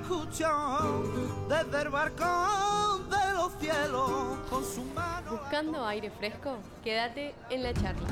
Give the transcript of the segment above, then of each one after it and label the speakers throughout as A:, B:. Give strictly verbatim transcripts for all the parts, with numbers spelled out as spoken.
A: desde el balcón de los cielos con su mano.
B: Buscando aire fresco, quédate en la charla.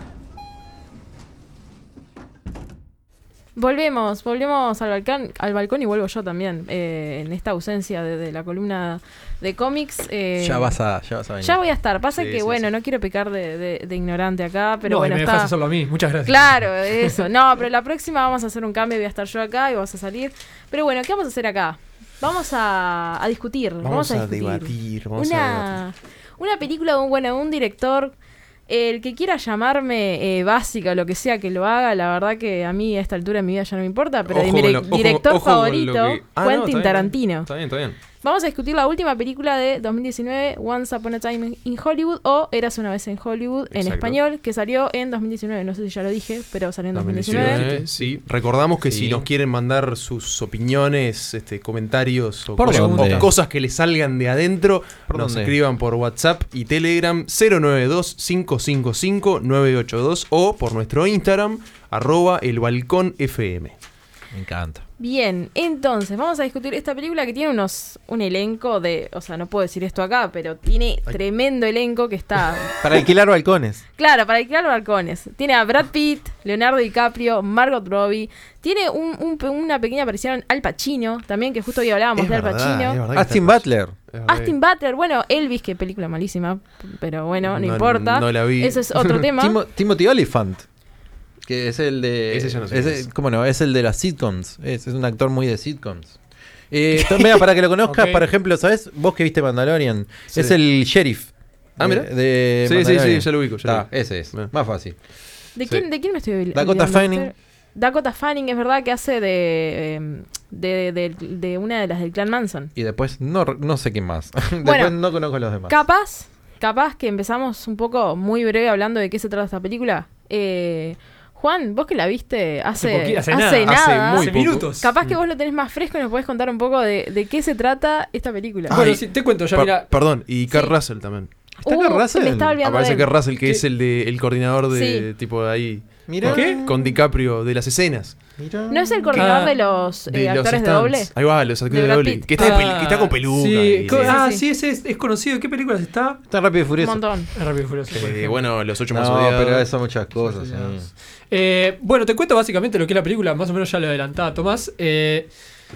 B: Volvemos, volvemos al balcón, al balcón y vuelvo yo también, eh, en esta ausencia de, de la columna de cómics. Eh,
C: ya vas a, ya vas a venir.
B: Ya voy a estar. Pasa
D: Sí,
B: que,
D: sí,
B: bueno,
D: sí.
B: no quiero pecar de, de, de ignorante acá, pero
E: no,
B: bueno,
E: y me
B: está.
E: dejas hacerlo a mí, muchas gracias.
B: Claro, eso. No, pero la próxima vamos a hacer un cambio, voy a estar yo acá y vas a salir. Pero bueno, ¿qué vamos a hacer acá? Vamos a, a discutir. Vamos,
C: Vamos
B: a,
C: a
B: discutir.
C: debatir, vamos a
B: una, una película de un, bueno, un director. El que quiera llamarme eh, básica o lo que sea que lo haga, la verdad que a mí a esta altura de mi vida ya no me importa, pero
D: Ojo
B: mi
D: con
B: dire-
D: lo- ojo-
B: director
D: ojo con lo
B: favorito,
D: que- Ah, no,
B: Quentin
D: está bien,
B: Tarantino.
D: Está bien, está bien.
B: Vamos a discutir la última película de dos mil diecinueve, Once Upon a Time in Hollywood, o Érase una vez en Hollywood, en
D: Exacto.
B: español, que salió en dos mil diecinueve. No sé si ya lo dije, pero salió en dos mil
D: dos mil
B: diecinueve.
D: diecinueve, sí. Recordamos que
C: Sí.
D: si nos quieren mandar sus opiniones, este, comentarios o,
E: ¿Por
D: cosas,
C: dónde?
D: o cosas que les salgan de adentro,
C: ¿Por
D: nos
C: dónde?
D: escriban por WhatsApp y Telegram cero nueve dos cinco cinco cinco nueve ocho dos o por nuestro Instagram arroba el balcón F M.
C: Me encanta.
B: Bien, entonces vamos a discutir esta película que tiene unos un elenco de, o sea, no puedo decir esto acá, pero tiene tremendo elenco que está,
C: Para alquilar balcones.
B: claro, para alquilar balcones. Tiene a Brad Pitt, Leonardo DiCaprio, Margot Robbie, tiene un, un pe- una pequeña aparición Al Pacino, también que justo hoy hablábamos
D: Es
B: de Al
D: verdad,
B: Pacino.
D: es verdad que
C: Austin
D: está-
C: Butler.
D: es verdad.
B: Austin Butler, bueno, Elvis, que película malísima, pero bueno, no,
D: No-
B: importa.
D: no la vi.
B: Ese es otro tema.
C: Timo- Timothy Olyphant. Que es el de.
D: Ese yo no sé
C: ese-
D: quién es.
C: ¿Cómo no? Es el de las sitcoms. Es, es un actor muy de sitcoms. Eh, to- mira, para que lo conozcas,
E: Ok.
C: por ejemplo, ¿sabes? Vos que viste Mandalorian.
D: Sí.
C: Es el sheriff.
D: Ah,
C: de-
D: mira.
C: De
D: Sí, sí,
C: Mandalorian.
D: sí, ya lo ubico, ya lo
C: Ah,
D: ubico.
C: ese es.
D: Bien.
C: Más fácil.
B: ¿De
D: Sí.
B: quién, ¿De quién me estoy olvidando?
C: Dakota Fanning.
B: Dakota Fanning, es verdad que hace de, eh, de, de, de una de las del clan Manson.
C: Y después no, no sé quién más. después
B: Bueno,
C: no conozco a los demás.
B: Capaz, capaz que empezamos un poco muy breve hablando de qué se trata esta película. Eh, Juan, vos que la viste hace,
E: Hace poqui- hace
B: hace
E: nada.
D: Hace
B: nada,
D: muy
E: Hace
D: poco.
E: minutos.
B: capaz que vos lo tenés más fresco y nos podés contar un poco de, de qué se trata esta película.
D: Ah,
E: Bueno,
D: y-
E: sí, te cuento ya,
D: Per-
E: mira.
D: Perdón, y Kurt
B: Sí.
D: Russell también.
C: ¿Está Kurt Russell?
B: Me estaba olvidando
D: Aparece
B: de él.
D: Kurt Russell, que
E: ¿Qué?
D: es el de el coordinador de
B: Sí.
D: tipo de ahí.
C: Mira.
E: ¿Qué?
D: Con DiCaprio de las escenas.
C: Mira.
B: ¿No es el coordinador
E: Ah,
B: de los, eh,
D: De los
B: actores de
D: stunts.
B: doble?
D: Ahí va, los actores
B: De
D: de,
B: Brad
D: doble.
B: Pitt.
D: Que está, de
E: Ah,
D: peli- que está con peluca.
E: Sí,
D: y-
E: co-
D: sí.
E: ah,
B: sí,
E: sí, ese es, es conocido. ¿Qué películas está?
C: Está Rápido y
B: Un
C: Furioso.
B: montón.
E: Es Rápido y Furioso. por
D: Eh,
E: ejemplo.
D: bueno, los ocho más
C: No,
D: odiados.
C: pero son muchas cosas.
E: Sí,
C: sí.
E: Eh, bueno, te cuento básicamente lo que es la película, más o menos ya lo adelantaba Tomás. Eh,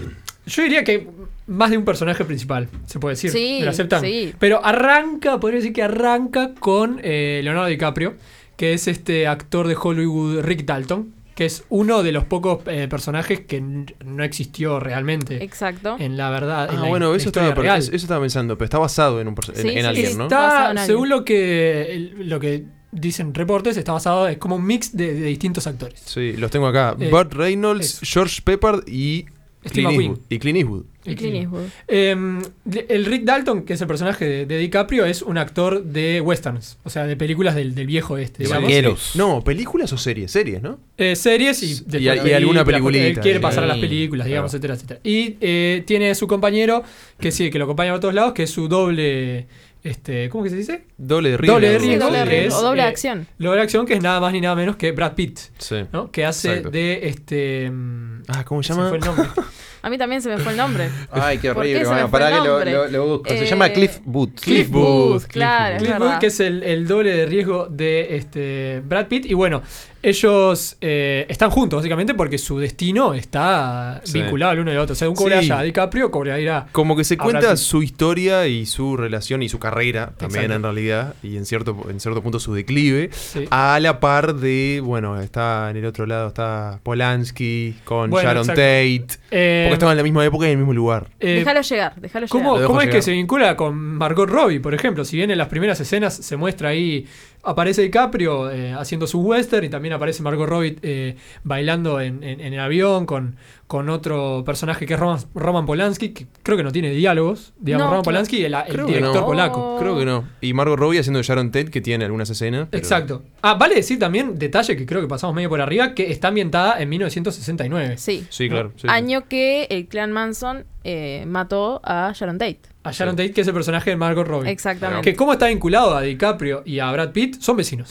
E: yo diría que más de un personaje principal, se puede decir.
B: Sí,
E: ¿Me lo aceptan?
B: sí.
E: Pero arranca, podría decir que arranca con eh, Leonardo DiCaprio, que es este actor de Hollywood, Rick Dalton, que es uno de los pocos eh, personajes que n- no existió realmente.
B: Exacto.
E: En la verdad. en
D: Ah,
E: la-
D: bueno,
E: la
D: eso
E: historia
D: estaba,
E: real.
D: eso estaba pensando, pero está basado en, un perso- en,
B: Sí,
D: en
B: sí,
D: alguien,
B: sí.
D: ¿no?
B: Basado
E: Está,
B: en alguien.
E: según lo que, el- lo que dicen reportes, está basado, es como un mix de, de distintos actores.
D: Sí, los tengo acá.
E: Eh,
D: Burt Reynolds,
E: eso.
D: George Peppard y
E: Steve
D: Clint
E: McQueen.
D: Eastwood. Y Clint Eastwood.
B: Y Clint Eastwood.
E: Eh, el Rick Dalton, que es el personaje de, de DiCaprio, es un actor de westerns, o sea, de películas del, del viejo este,
C: De
E: digamos.
C: vaqueros.
D: No, películas o series, series, ¿no?
E: Eh, series y, después
D: y alguna
E: películas, porque
D: peliculita,
E: él quiere
D: sí.
E: pasar a las
C: Sí,
E: películas, digamos,
D: claro.
E: etcétera, etcétera. Y eh, tiene su compañero, que sí, que lo acompaña a todos lados, que es su doble, este, ¿cómo que se dice?
D: Doble de riesgo.
E: Doble de
B: Sí,
E: riesgo,
B: doble de
E: que
B: riesgo,
E: es,
B: o doble de
E: eh,
B: acción.
E: Doble de acción, que es nada más ni nada menos que Brad Pitt,
D: Sí.
E: ¿no? Que hace
D: Exacto.
E: de este. mm,
D: Ah, ¿cómo se
E: se me
D: llama?
E: fue el nombre.
B: A mí también se me fue el nombre.
C: Ay, qué
B: ¿Por qué
C: horrible.
B: se me
C: Bueno,
B: fue
C: pará
B: el
C: que lo,
B: nombre?
C: lo- lo busco. Se
B: Eh,
C: llama Cliff Booth.
B: Cliff Booth, claro, es
E: Cliff
B: verdad.
E: Booth, que es el, el doble de riesgo de este Brad Pitt. Y bueno, ellos eh, están juntos, básicamente, porque su destino está
D: Sí.
E: vinculado al uno y al otro. Según cobra
D: Sí.
E: allá DiCaprio, cobra irá.
D: Como que se
E: a
D: cuenta
E: Brad Pitt.
D: su historia y su relación y su carrera, también
E: Exacto.
D: en realidad, y en cierto, en cierto punto su declive,
E: Sí.
D: a la par de, bueno, está en el otro lado, está Polanski con
E: Bueno,
D: Sharon
E: exacto.
D: Tate,
E: Eh,
D: porque estaban en la misma época y en el mismo lugar.
E: eh,
B: Déjalo llegar, déjalo
E: ¿Cómo,
B: llegar.
D: Lo
E: cómo
D: dejo
E: es que
D: llegar.
E: se vincula con Margot Robbie, por ejemplo? Si bien en las primeras escenas se muestra ahí, aparece DiCaprio eh, haciendo su western y también aparece Margot Robbie eh, bailando en, en- en el avión con, con otro personaje que es Roman, Roman Polanski, que creo que no tiene diálogos, digamos,
B: No,
E: Roman
B: claro.
E: Polanski, el, el
D: Creo que
E: director
D: no.
E: polaco.
D: Creo que no. Y Margot Robbie haciendo Sharon Tate, que tiene algunas escenas. pero-
E: Exacto. Ah, vale decir también, detalle que creo que pasamos medio por arriba, que está ambientada en mil novecientos sesenta y nueve.
B: Sí.
D: Sí, claro. sí, sí.
B: Año que el clan Manson eh, mató a Sharon Tate.
E: A Sharon
D: Sí.
E: Tate, que es el personaje de Margot Robbie.
B: Exactamente.
E: Que cómo está vinculado a DiCaprio y a Brad Pitt, son vecinos.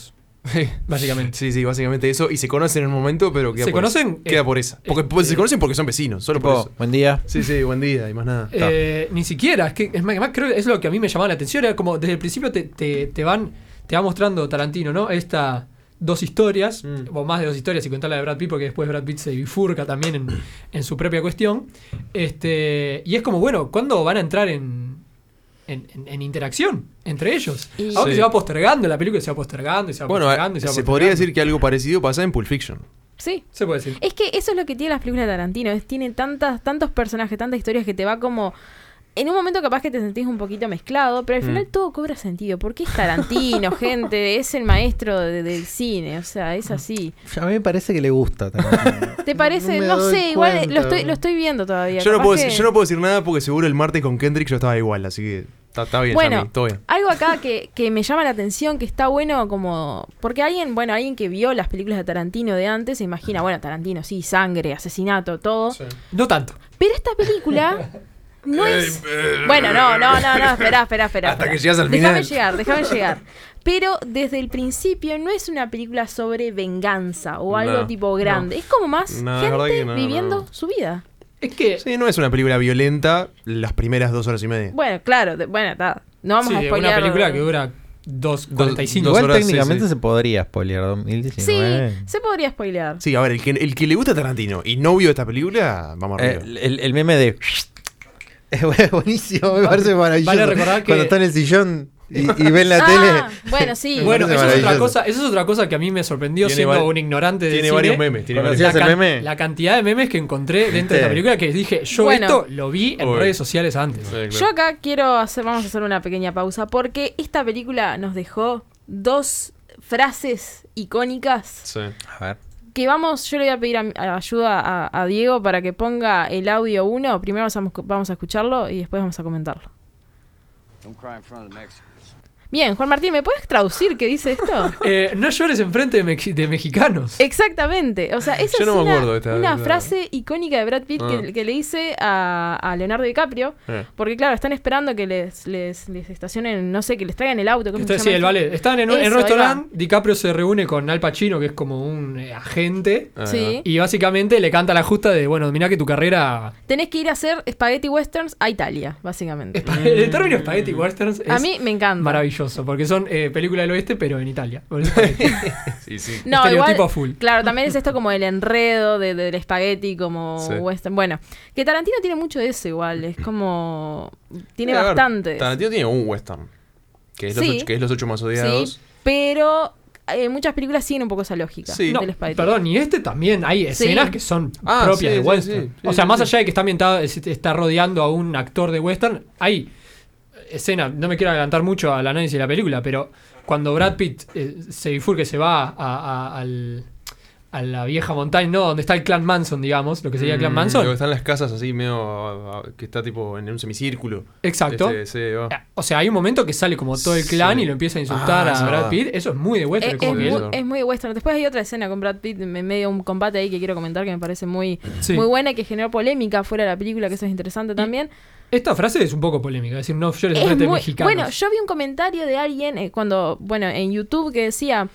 E: Básicamente.
D: Sí, sí, básicamente eso. Y se conocen en un momento, pero queda
E: ¿Se
D: por
E: conocen?
D: esa. Queda
E: Eh,
D: por esa. Porque
E: eh,
D: pues, se
E: eh,
D: conocen porque son vecinos, solo por
C: Tipo,
D: eso.
C: buen día.
D: Sí, sí, buen día y más nada.
E: Eh, ni siquiera, es que es más, más creo que es lo que a mí me llamaba la atención, era como desde el principio te, te, te van te va mostrando Tarantino, ¿no? Estas dos historias,
D: Mm.
E: o más de dos historias, y contar la de Brad Pitt, porque después Brad Pitt se bifurca también en, en su propia cuestión. Este, y es como, bueno, ¿cuándo van a entrar en, en, en- en interacción entre ellos?
B: Y-
E: Ahora que
D: Sí.
E: se va postergando, la película se va postergando y se va
D: Bueno,
E: postergando y se
D: se
E: va
D: podría
E: postergando.
D: decir que algo parecido pasa en Pulp Fiction.
B: Sí.
E: Se puede decir.
B: Es que eso es lo que tiene las películas de Tarantino. Es, tiene tantas, tantos personajes, tantas historias que te va como... En un momento capaz que te sentís un poquito mezclado, pero al final
D: Mm.
B: todo cobra sentido. Porque es Tarantino, gente. Es el maestro de- del cine. O sea, es así.
C: A mí me parece que le gusta Tarantino.
B: ¿Te parece?
C: me
B: No,
C: doy
B: sé, igual eh,
C: cuenta.
B: lo estoy, lo estoy viendo todavía.
D: Yo no,
B: Capaz
D: puedo,
B: que-
D: decir- yo no puedo decir nada porque seguro el martes con Kendrick yo estaba igual, así que está, está bien,
B: Bueno,
D: Yami, todo bien.
B: algo acá que, que me llama la atención, que está bueno como... Porque alguien, bueno, alguien que vio las películas de Tarantino de antes se imagina, bueno, Tarantino, sí, sangre, asesinato, todo.
E: No tanto.
B: Pero esta película no es... Bueno, no, no, no, no, espera, espera, espera.
D: Hasta
B: espera.
D: que llegas al
B: Déjame
D: final.
B: llegar, déjame llegar. Pero desde el principio no es una película sobre venganza o algo
D: No,
B: tipo grande. Es como más
D: No, la verdad
B: gente
D: que no,
B: viviendo
D: no.
B: su vida.
E: Es que
D: Sí, no es una película violenta las primeras dos horas y media.
B: Bueno, claro, de- bueno, está. No vamos
E: sí,
B: a
E: una
B: spoilear.
E: película que dura dos cuarenta y cinco.
D: dos
C: Igual
D: horas, sí,
C: técnicamente
D: sí.
C: se podría spoilear dos mil
B: Sí,
C: diecinueve.
B: se podría spoilear.
D: Sí, a ver, el que, el que le gusta Tarantino y no vio esta película, vamos
C: Eh,
D: arriba.
C: el, el meme de... Es buenísimo, me parece maravilloso.
E: Vale recordar que-
C: Cuando está en el sillón y, y ven la
B: Ah,
C: tele.
B: bueno, sí.
C: Me
E: Bueno,
C: parece
E: eso es, otra
C: maravilloso.
E: cosa, eso es otra cosa que a mí me sorprendió
D: Tiene
E: siendo
D: vari-
E: un ignorante de
D: Tiene
E: cine.
D: varios memes. Tiene varios
C: ¿Conocías
E: La,
C: el
E: can-
C: meme?
E: la cantidad de memes que encontré dentro de esta
C: ¿Viste?
E: película que dije, yo
B: Bueno.
E: esto lo vi en
D: Uy.
E: redes sociales antes.
D: Sí, claro.
B: Yo acá quiero hacer, vamos a hacer una pequeña pausa porque esta película nos dejó dos frases icónicas
D: Sí.
C: A ver.
B: que vamos, yo le voy a pedir a- a ayuda a, a Diego para que ponga el audio uno. Primero vamos a, vamos a escucharlo y después vamos a comentarlo.
F: Don't cry in front of the Mexicans.
B: Bien, Juan Martín, ¿me puedes traducir qué dice esto?
E: Eh, no llores enfrente de, mexi- de mexicanos.
B: Exactamente, o sea, esa
D: Yo
B: es
D: no me
B: una,
D: acuerdo de esta-
B: una
D: de esta-
B: frase icónica de Brad Pitt
D: Ah.
B: que, que le dice a, a Leonardo DiCaprio,
D: Eh.
B: porque claro, están esperando que les, les, les estacionen, no sé, que les traigan el auto. ¿cómo se
E: Está- sí,
B: llama
E: el
B: esto?
E: ballet. Están en un, en
B: Eso,
E: un
B: ahí
E: restaurante, DiCaprio se reúne con Al Pacino, que es como un eh, agente,
D: Ahí
B: Sí.
E: y básicamente le canta la justa de, bueno, mirá que tu carrera...
B: Tenés que ir a hacer spaghetti westerns a Italia, básicamente.
E: Espa- El término Spaghetti Westerns es
B: A mí me encanta.
E: maravilloso, porque son eh, películas del oeste, pero en Italia. Por eso spaghetti.
D: Sí, sí.
B: No,
E: Estereotipo
B: igual,
E: a full.
B: claro, también es esto como el enredo de, del espagueti, como
D: Sí.
B: western. Bueno, que Tarantino tiene mucho de eso igual, es como... Tiene
D: A ver,
B: bastante.
D: Tarantino tiene un western. Que es,
B: Sí.
D: los, ocho, que es los ocho más odiados.
B: Sí, pero eh, muchas películas siguen un poco esa lógica
D: Sí.
E: No,
B: del espagueti.
E: perdón, y este también hay escenas
B: Sí.
E: que son
D: Ah,
E: propias
D: sí,
E: de
D: sí,
E: western.
D: sí, sí,
E: o sea,
D: sí,
E: más
D: sí.
E: allá de que está ambientado, es- está rodeando a un actor de western, hay escenas, no me quiero adelantar mucho al análisis de la película, pero cuando Brad Pitt eh, se bifurca, se va a, a- al- a la vieja montaña, no, donde está el clan Manson, digamos, lo que sería el clan
D: Mm,
E: Manson.
D: lo que están las casas así medio ah, ah, que está tipo en un semicírculo.
E: Exacto.
D: Este, sí, va.
E: Eh, O sea, hay un momento que sale como todo el clan
D: Sí.
E: y lo empieza a insultar
D: Ah,
E: a
D: eso
E: Brad
D: va.
E: Pitt. Eso es muy de western.
B: Es,
E: es como
B: es
E: que-
B: muy,
D: eso.
B: es muy western. Después hay otra escena con Brad Pitt en medio de un combate ahí que quiero comentar que me parece muy,
E: Sí.
B: muy buena y que generó polémica fuera de la película, que eso es interesante también.
E: Esta frase es un poco polémica, es decir, no llores
B: Es
E: enfrente de
B: muy-
E: mexicanos.
B: bueno, yo vi un comentario de alguien eh, cuando, bueno, en YouTube que decía,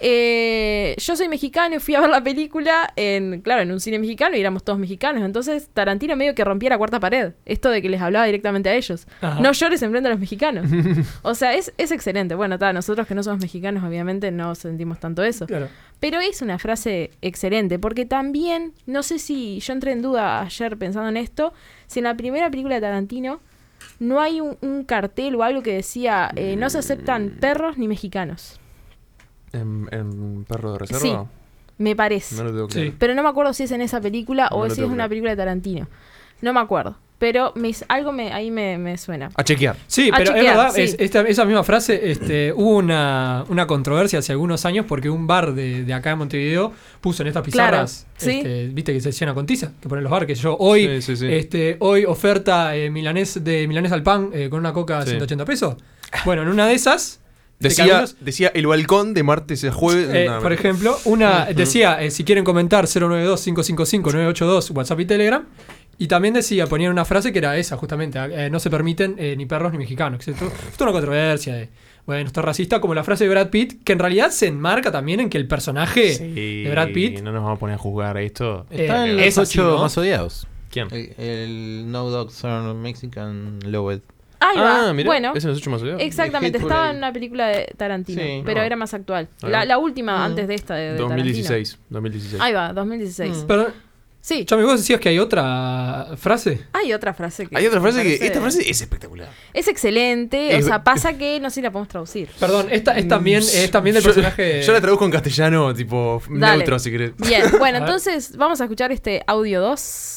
B: eh, yo soy mexicano y fui a ver la película en, claro, en un cine mexicano y éramos todos mexicanos. Entonces Tarantino medio que rompía la cuarta pared. Esto de que les hablaba directamente a ellos.
E: Ajá.
B: No llores enfrente a los mexicanos. O sea, es, es excelente. Bueno, ta, nosotros que no somos mexicanos, obviamente no sentimos tanto eso.
E: Claro.
B: Pero es una frase excelente, porque también, no sé si yo entré en duda ayer pensando en esto, si en la primera película de Tarantino no hay un, un cartel o algo que decía, eh, no se aceptan perros ni mexicanos.
D: ¿En, en Perro de Reserva?
B: Sí, me parece.
D: No lo tengo claro.
E: Sí.
B: Pero no me acuerdo si es en esa película
D: No
B: o
D: lo
B: si es
D: tengo
B: una
D: claro.
B: película de Tarantino. No me acuerdo. Pero me, algo me, ahí me, me suena.
D: A chequear.
E: Sí,
B: A
E: pero es
B: chequear,
E: verdad,
B: sí.
E: es- esta- esa misma frase, este, hubo una, una controversia hace algunos años porque un bar de, de acá en Montevideo puso en estas pizarras,
B: Claro, sí.
E: este, viste que se llena con tiza, que ponen los bar, que yo hoy,
D: Sí, sí, sí.
E: este, hoy oferta eh, milanés de milanés al pan eh, con una coca a
D: Sí.
E: ciento ochenta pesos. Bueno, en una de esas, de que
D: Decía,
E: algunos-
D: decía el balcón de martes a jueves.
E: eh,
D: no,
E: por
D: no.
E: ejemplo, una decía, eh, si quieren comentar, cero nueve dos, cinco cinco cinco, nueve ocho dos, WhatsApp y Telegram. Y también decía, ponían una frase que era esa, justamente, eh, no se permiten eh, ni perros ni mexicanos. Que esto, esto es una controversia de, bueno, esto es racista, como la frase de Brad Pitt, que en realidad se enmarca también en que el personaje
D: Sí,
E: de Brad Pitt
D: no nos vamos a poner a juzgar esto.
C: Está
E: eh,
C: en los
E: es así,
C: ocho
E: ¿no?
C: más odiados.
D: ¿Quién?
C: El, el No Dogs Are Mexican Lowered.
B: Ahí va.
D: Ah, mirá,
B: Bueno,
D: ese no es ocho más odiado.
B: exactamente.
C: Hateful
B: Estaba
C: Eight.
B: en una película de Tarantino,
C: Sí.
B: pero
D: No.
B: era más actual.
D: Ahí
B: La,
D: va.
B: la última
C: Mm.
B: antes de esta de, de
D: dos mil
B: Tarantino.
D: dieciséis. dos mil dieciséis.
B: Ahí va, dos mil dieciséis.
C: Mm.
E: Pero,
B: Sí,
E: Chami, vos decías que hay otra frase.
B: hay otra frase que...
D: Hay otra frase
B: me
D: que.
B: parece-
D: Esta frase es espectacular.
B: Es excelente,
D: Es-
B: o sea, pasa que no sé si la podemos traducir.
E: Perdón, esta es también, es también del
D: Yo-
E: personaje.
D: Yo la traduzco en castellano, tipo
B: Dale.
D: neutro, si querés.
B: Bien, bueno,
E: A ver.
B: entonces vamos a escuchar este audio dos.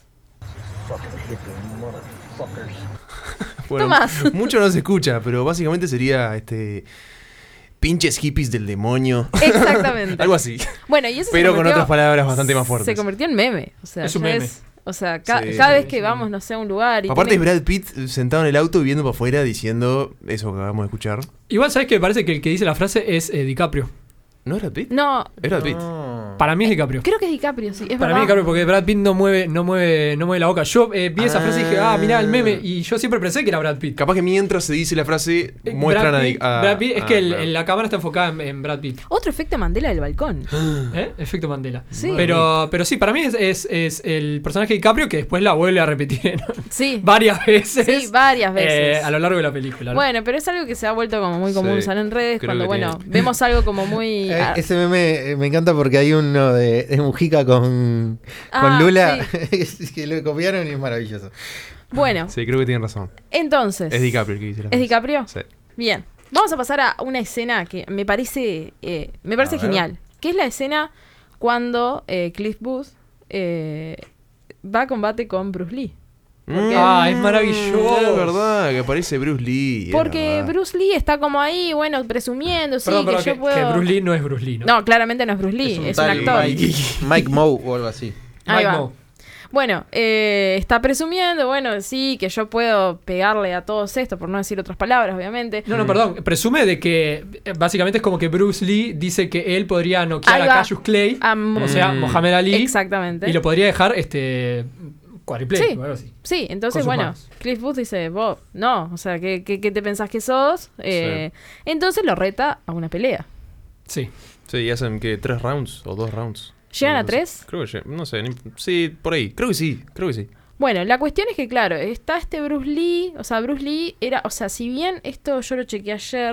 D: Bueno,
B: Tomás.
D: mucho no se escucha, pero básicamente sería este. Pinches hippies del demonio.
B: Exactamente.
D: Algo así.
B: Bueno, y eso se
D: Pero con
B: convirtió-
D: otras palabras bastante más
B: Se
D: fuertes.
B: convirtió en meme. O sea,
E: Es un
B: ya
E: meme.
B: es- o sea, ca-
D: Sí,
B: cada
D: sí,
B: vez que
E: sí.
B: vamos, no sé, a un lugar y
D: Aparte es
B: tiene-
D: Brad Pitt sentado en el auto viendo para afuera diciendo eso que acabamos de escuchar.
E: Igual, ¿sabes que me parece que el que dice la frase es eh, DiCaprio?
D: ¿No es Brad Pitt?
B: No,
D: Es Brad Pitt.
C: No.
E: Para mí es DiCaprio.
B: creo que es DiCaprio, sí, es
E: Para
B: verdad.
E: mí DiCaprio, porque Brad Pitt no mueve, no mueve, no mueve la boca. Yo eh, vi esa frase y dije, ah, mirá el meme. Y yo siempre pensé que era Brad Pitt.
D: Capaz que mientras se dice la frase,
E: Eh,
D: muestran
E: Brad
D: a,
E: Pitt,
D: a-
E: Brad Pitt, es
D: ah,
E: que el-
D: claro.
E: la cámara está enfocada en, en Brad Pitt.
B: Otro efecto Mandela del balcón.
E: ¿Eh? Efecto Mandela.
B: Sí.
E: Pero, pero sí, para mí es, es, es el personaje de DiCaprio que después la vuelve a repetir en-
B: Sí,
E: varias veces.
B: sí, varias veces.
E: eh, a lo largo de la película. ¿no?
B: Bueno, pero es algo que se ha vuelto como muy común
D: Sí,
B: usar en redes
D: creo
B: cuando,
D: que
B: bueno,
D: tiene-
B: vemos algo como muy...
C: Eh,
B: ah,
C: ese meme eh, me encanta porque hay uno de, de Mujica con,
B: Ah,
C: con Lula que lo copiaron y es maravilloso.
B: Bueno,
D: Sí, creo que tienen razón.
B: entonces...
D: Es DiCaprio el que dice la
B: ¿Es
D: frase.
B: DiCaprio?
D: Sí.
B: Bien, vamos a pasar a una escena que me parece eh, me parece
C: A ver.
B: genial, que es la escena cuando eh, Cliff Booth eh, va a combate con Bruce Lee. Porque-
E: Ah, es maravilloso.
D: Es verdad que aparece Bruce Lee. es
B: Porque
D: verdad.
B: Bruce Lee está como ahí, bueno, presumiendo, sí,
E: Perdón,
B: que
E: perdón,
B: yo
E: que,
B: puedo...
E: que Bruce Lee no es Bruce Lee, ¿no?
B: No, claramente no es Bruce Lee, es un,
C: tal
B: actor.
C: Mike, Mike Moe o algo así.
B: Ahí
E: Mike
B: va.
E: Moe.
B: Bueno, eh, está presumiendo, bueno, sí, que yo puedo pegarle a todos estos, por no decir otras palabras, obviamente.
E: No, no, perdón. Presume de que eh, básicamente es como que Bruce Lee dice que él podría noquear
B: Ahí
E: a
B: va.
E: Cassius Clay,
B: A-
E: o sea,
D: Mm.
E: Mohamed Ali,
B: Exactamente.
E: y lo podría dejar este cuadriplay
B: Sí.
E: o algo así.
B: Sí, entonces,
E: Con sus
B: bueno,
E: manos.
B: Cliff Booth dice, vos, no, o sea, ¿qué, qué, qué te pensás que sos? Eh, Entonces lo reta a una pelea.
E: Sí.
D: Sí, y hacen que tres rounds o dos rounds.
B: ¿Llegan
D: No,
B: a
D: no
B: tres?
D: sé. Creo que lle- no sé. ni- Sí, por ahí. Creo que sí. Creo que sí.
B: Bueno, la cuestión es que, claro, está este Bruce Lee, o sea, Bruce Lee era, o sea, si bien esto yo lo chequeé ayer,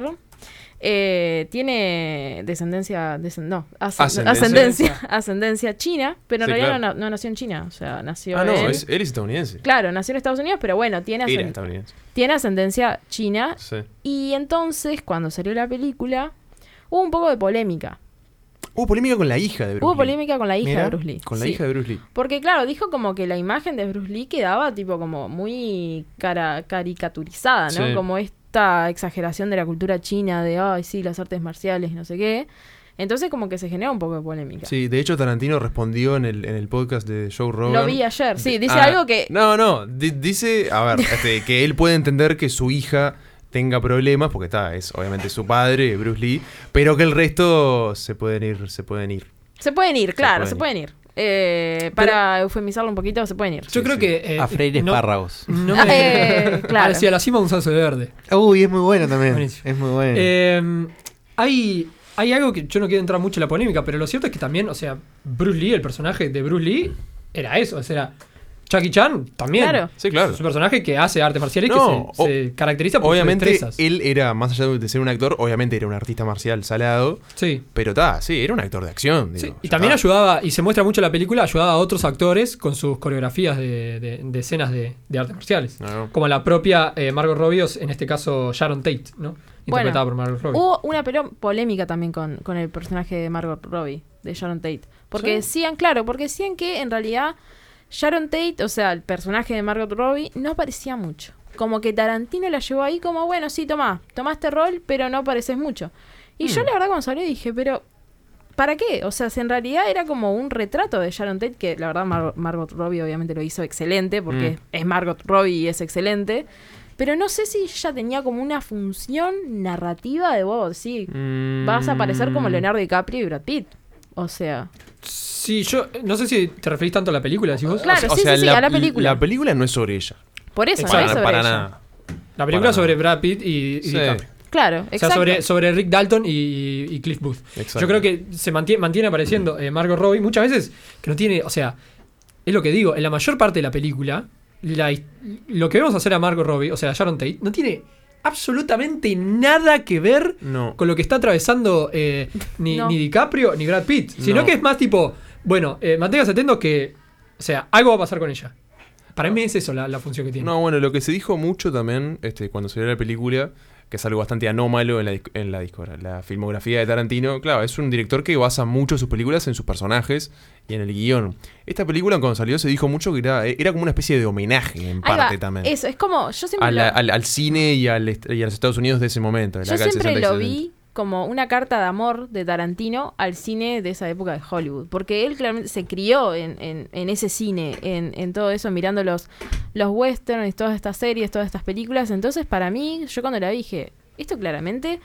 B: eh, tiene descendencia, descend- no, ascen-
D: Ascendencia.
B: ascendencia, ascendencia china, pero en
D: Sí,
B: realidad
D: claro.
B: no, no nació en China, o sea, nació
D: Ah, no,
B: en...
D: es, él es estadounidense.
B: Claro, nació en Estados Unidos, pero bueno, tiene,
D: Era
B: ascend-
D: estadounidense.
B: tiene ascendencia china.
D: Sí.
B: Y entonces, cuando salió la película, hubo un poco de polémica.
D: Hubo polémica con la hija de Bruce
B: Hubo
D: Lee.
B: polémica con la hija
C: Mira,
B: de Bruce Lee.
D: Con la
B: Sí.
D: hija de Bruce Lee.
B: Porque claro, dijo como que la imagen de Bruce Lee quedaba tipo como muy cara- caricaturizada, ¿no?
D: Sí.
B: Como esta exageración de la cultura china de, ay, sí, las artes marciales y no sé qué. Entonces como que se genera un poco de polémica.
D: Sí, de hecho Tarantino respondió en el, en el podcast de Joe Rogan.
B: Lo vi ayer, sí, dice
D: Ah,
B: algo que...
D: No, no, di- dice, a ver, este, que él puede entender que su hija tenga problemas, porque está, es obviamente su padre, Bruce Lee, pero que el resto se pueden ir, se pueden ir.
B: Se pueden ir, claro,
D: pueden
B: se
D: ir.
B: pueden ir. Eh, para eufemizarlo un poquito, se pueden ir.
E: Yo
D: Sí,
E: creo
D: sí.
E: que. eh,
C: A freír
E: no-
C: espárragos.
E: No me.
B: Eh, claro.
E: Parecía la cima un salso de verde.
C: Uy, es muy bueno también.
E: Buenísimo.
C: Es muy bueno.
E: Eh, hay, hay algo que yo no quiero entrar mucho en la polémica, pero lo cierto es que también, o sea, Bruce Lee, el personaje de Bruce Lee, era eso. O sea, era Jackie Chan también.
B: Claro.
D: Sí, claro.
E: Es un personaje que hace artes marciales
D: No,
E: que se, se caracteriza por
D: Obviamente,
E: sus destrezas.
D: él era, más allá de ser un actor, obviamente era un artista marcial salado,
E: Sí.
D: pero está, sí, era un actor de acción.
E: Sí,
D: digo,
E: y
D: ya
E: también
D: está.
E: ayudaba, y se muestra mucho en la película, ayudaba a otros actores con sus coreografías de, de- de escenas de, de artes marciales.
D: No.
E: Como la propia eh, Margot Robbie, o en este caso Sharon Tate, ¿no? Interpretada
B: Bueno,
E: por Margot Robbie.
B: Hubo una pelo- polémica también con, con el personaje de Margot Robbie, de Sharon Tate. Porque
E: ¿Sí?
B: decían, claro, porque decían que en realidad Sharon Tate, o sea, el personaje de Margot Robbie, no aparecía mucho. Como que Tarantino la llevó ahí como, bueno, sí, tomá, tomá este rol, pero no apareces mucho. Y yo la verdad cuando salió dije, pero ¿para qué? O sea, si en realidad era como un retrato de Sharon Tate, que la verdad Mar- Margot Robbie obviamente lo hizo excelente, porque
D: Mm.
B: es Margot Robbie y es excelente. Pero no sé si ella tenía como una función narrativa de vos, sí.
D: Mm.
B: Vas a aparecer como Leonardo DiCaprio y Brad Pitt. O sea,
E: Sí, yo eh, no sé si te referís tanto a la película, decís vos.
B: Claro, sí, sí, sí, a la película.
D: La película no es sobre ella.
B: por eso,
E: Exacto.
B: no es sobre
D: para
B: ella.
D: nada.
E: La película
D: Para
E: sobre
D: nada.
E: Brad Pitt y, y
D: Sí.
E: DiCaprio.
B: Claro,
E: O sea,
B: exacto.
E: sobre, sobre Rick Dalton y, y Cliff Booth.
D: Exacto.
E: Yo creo que se mantiene, mantiene apareciendo eh, Margot Robbie muchas veces que no tiene, o sea, es lo que digo, en la mayor parte de la película, la, lo que vemos hacer a Margot Robbie, o sea, a Sharon Tate, no tiene absolutamente nada que ver
D: No.
E: con lo que está atravesando eh, ni,
B: No.
E: ni DiCaprio ni Brad Pitt, sino
D: No.
E: que es más tipo, bueno, eh, manténgase atento que, o sea, algo va a pasar con ella. Para mí es eso la, la función que tiene.
D: No, bueno, lo que se dijo mucho también este, cuando salió la película, que es algo bastante anómalo en la, disc- en la discora, la filmografía de Tarantino. Claro, es un director que basa mucho sus películas en sus personajes y en el guión. Esta película cuando salió se dijo mucho que era, era como una especie de homenaje en
B: Ahí
D: parte
B: va,
D: también.
B: Eso, es como, yo siempre
D: A la-
B: lo,
D: al, al cine y, al, est- y a los Estados Unidos de ese momento. de la
B: yo
D: década del
B: siempre
D: sesenta y
B: lo
D: setenta.
B: vi como una carta de amor de Tarantino al cine de esa época de Hollywood. Porque él claramente se crió en, en, en ese cine, en, en todo eso, mirando los, los westerns, todas estas series, todas estas películas. Entonces, para mí, yo cuando la vi dije, esto claramente,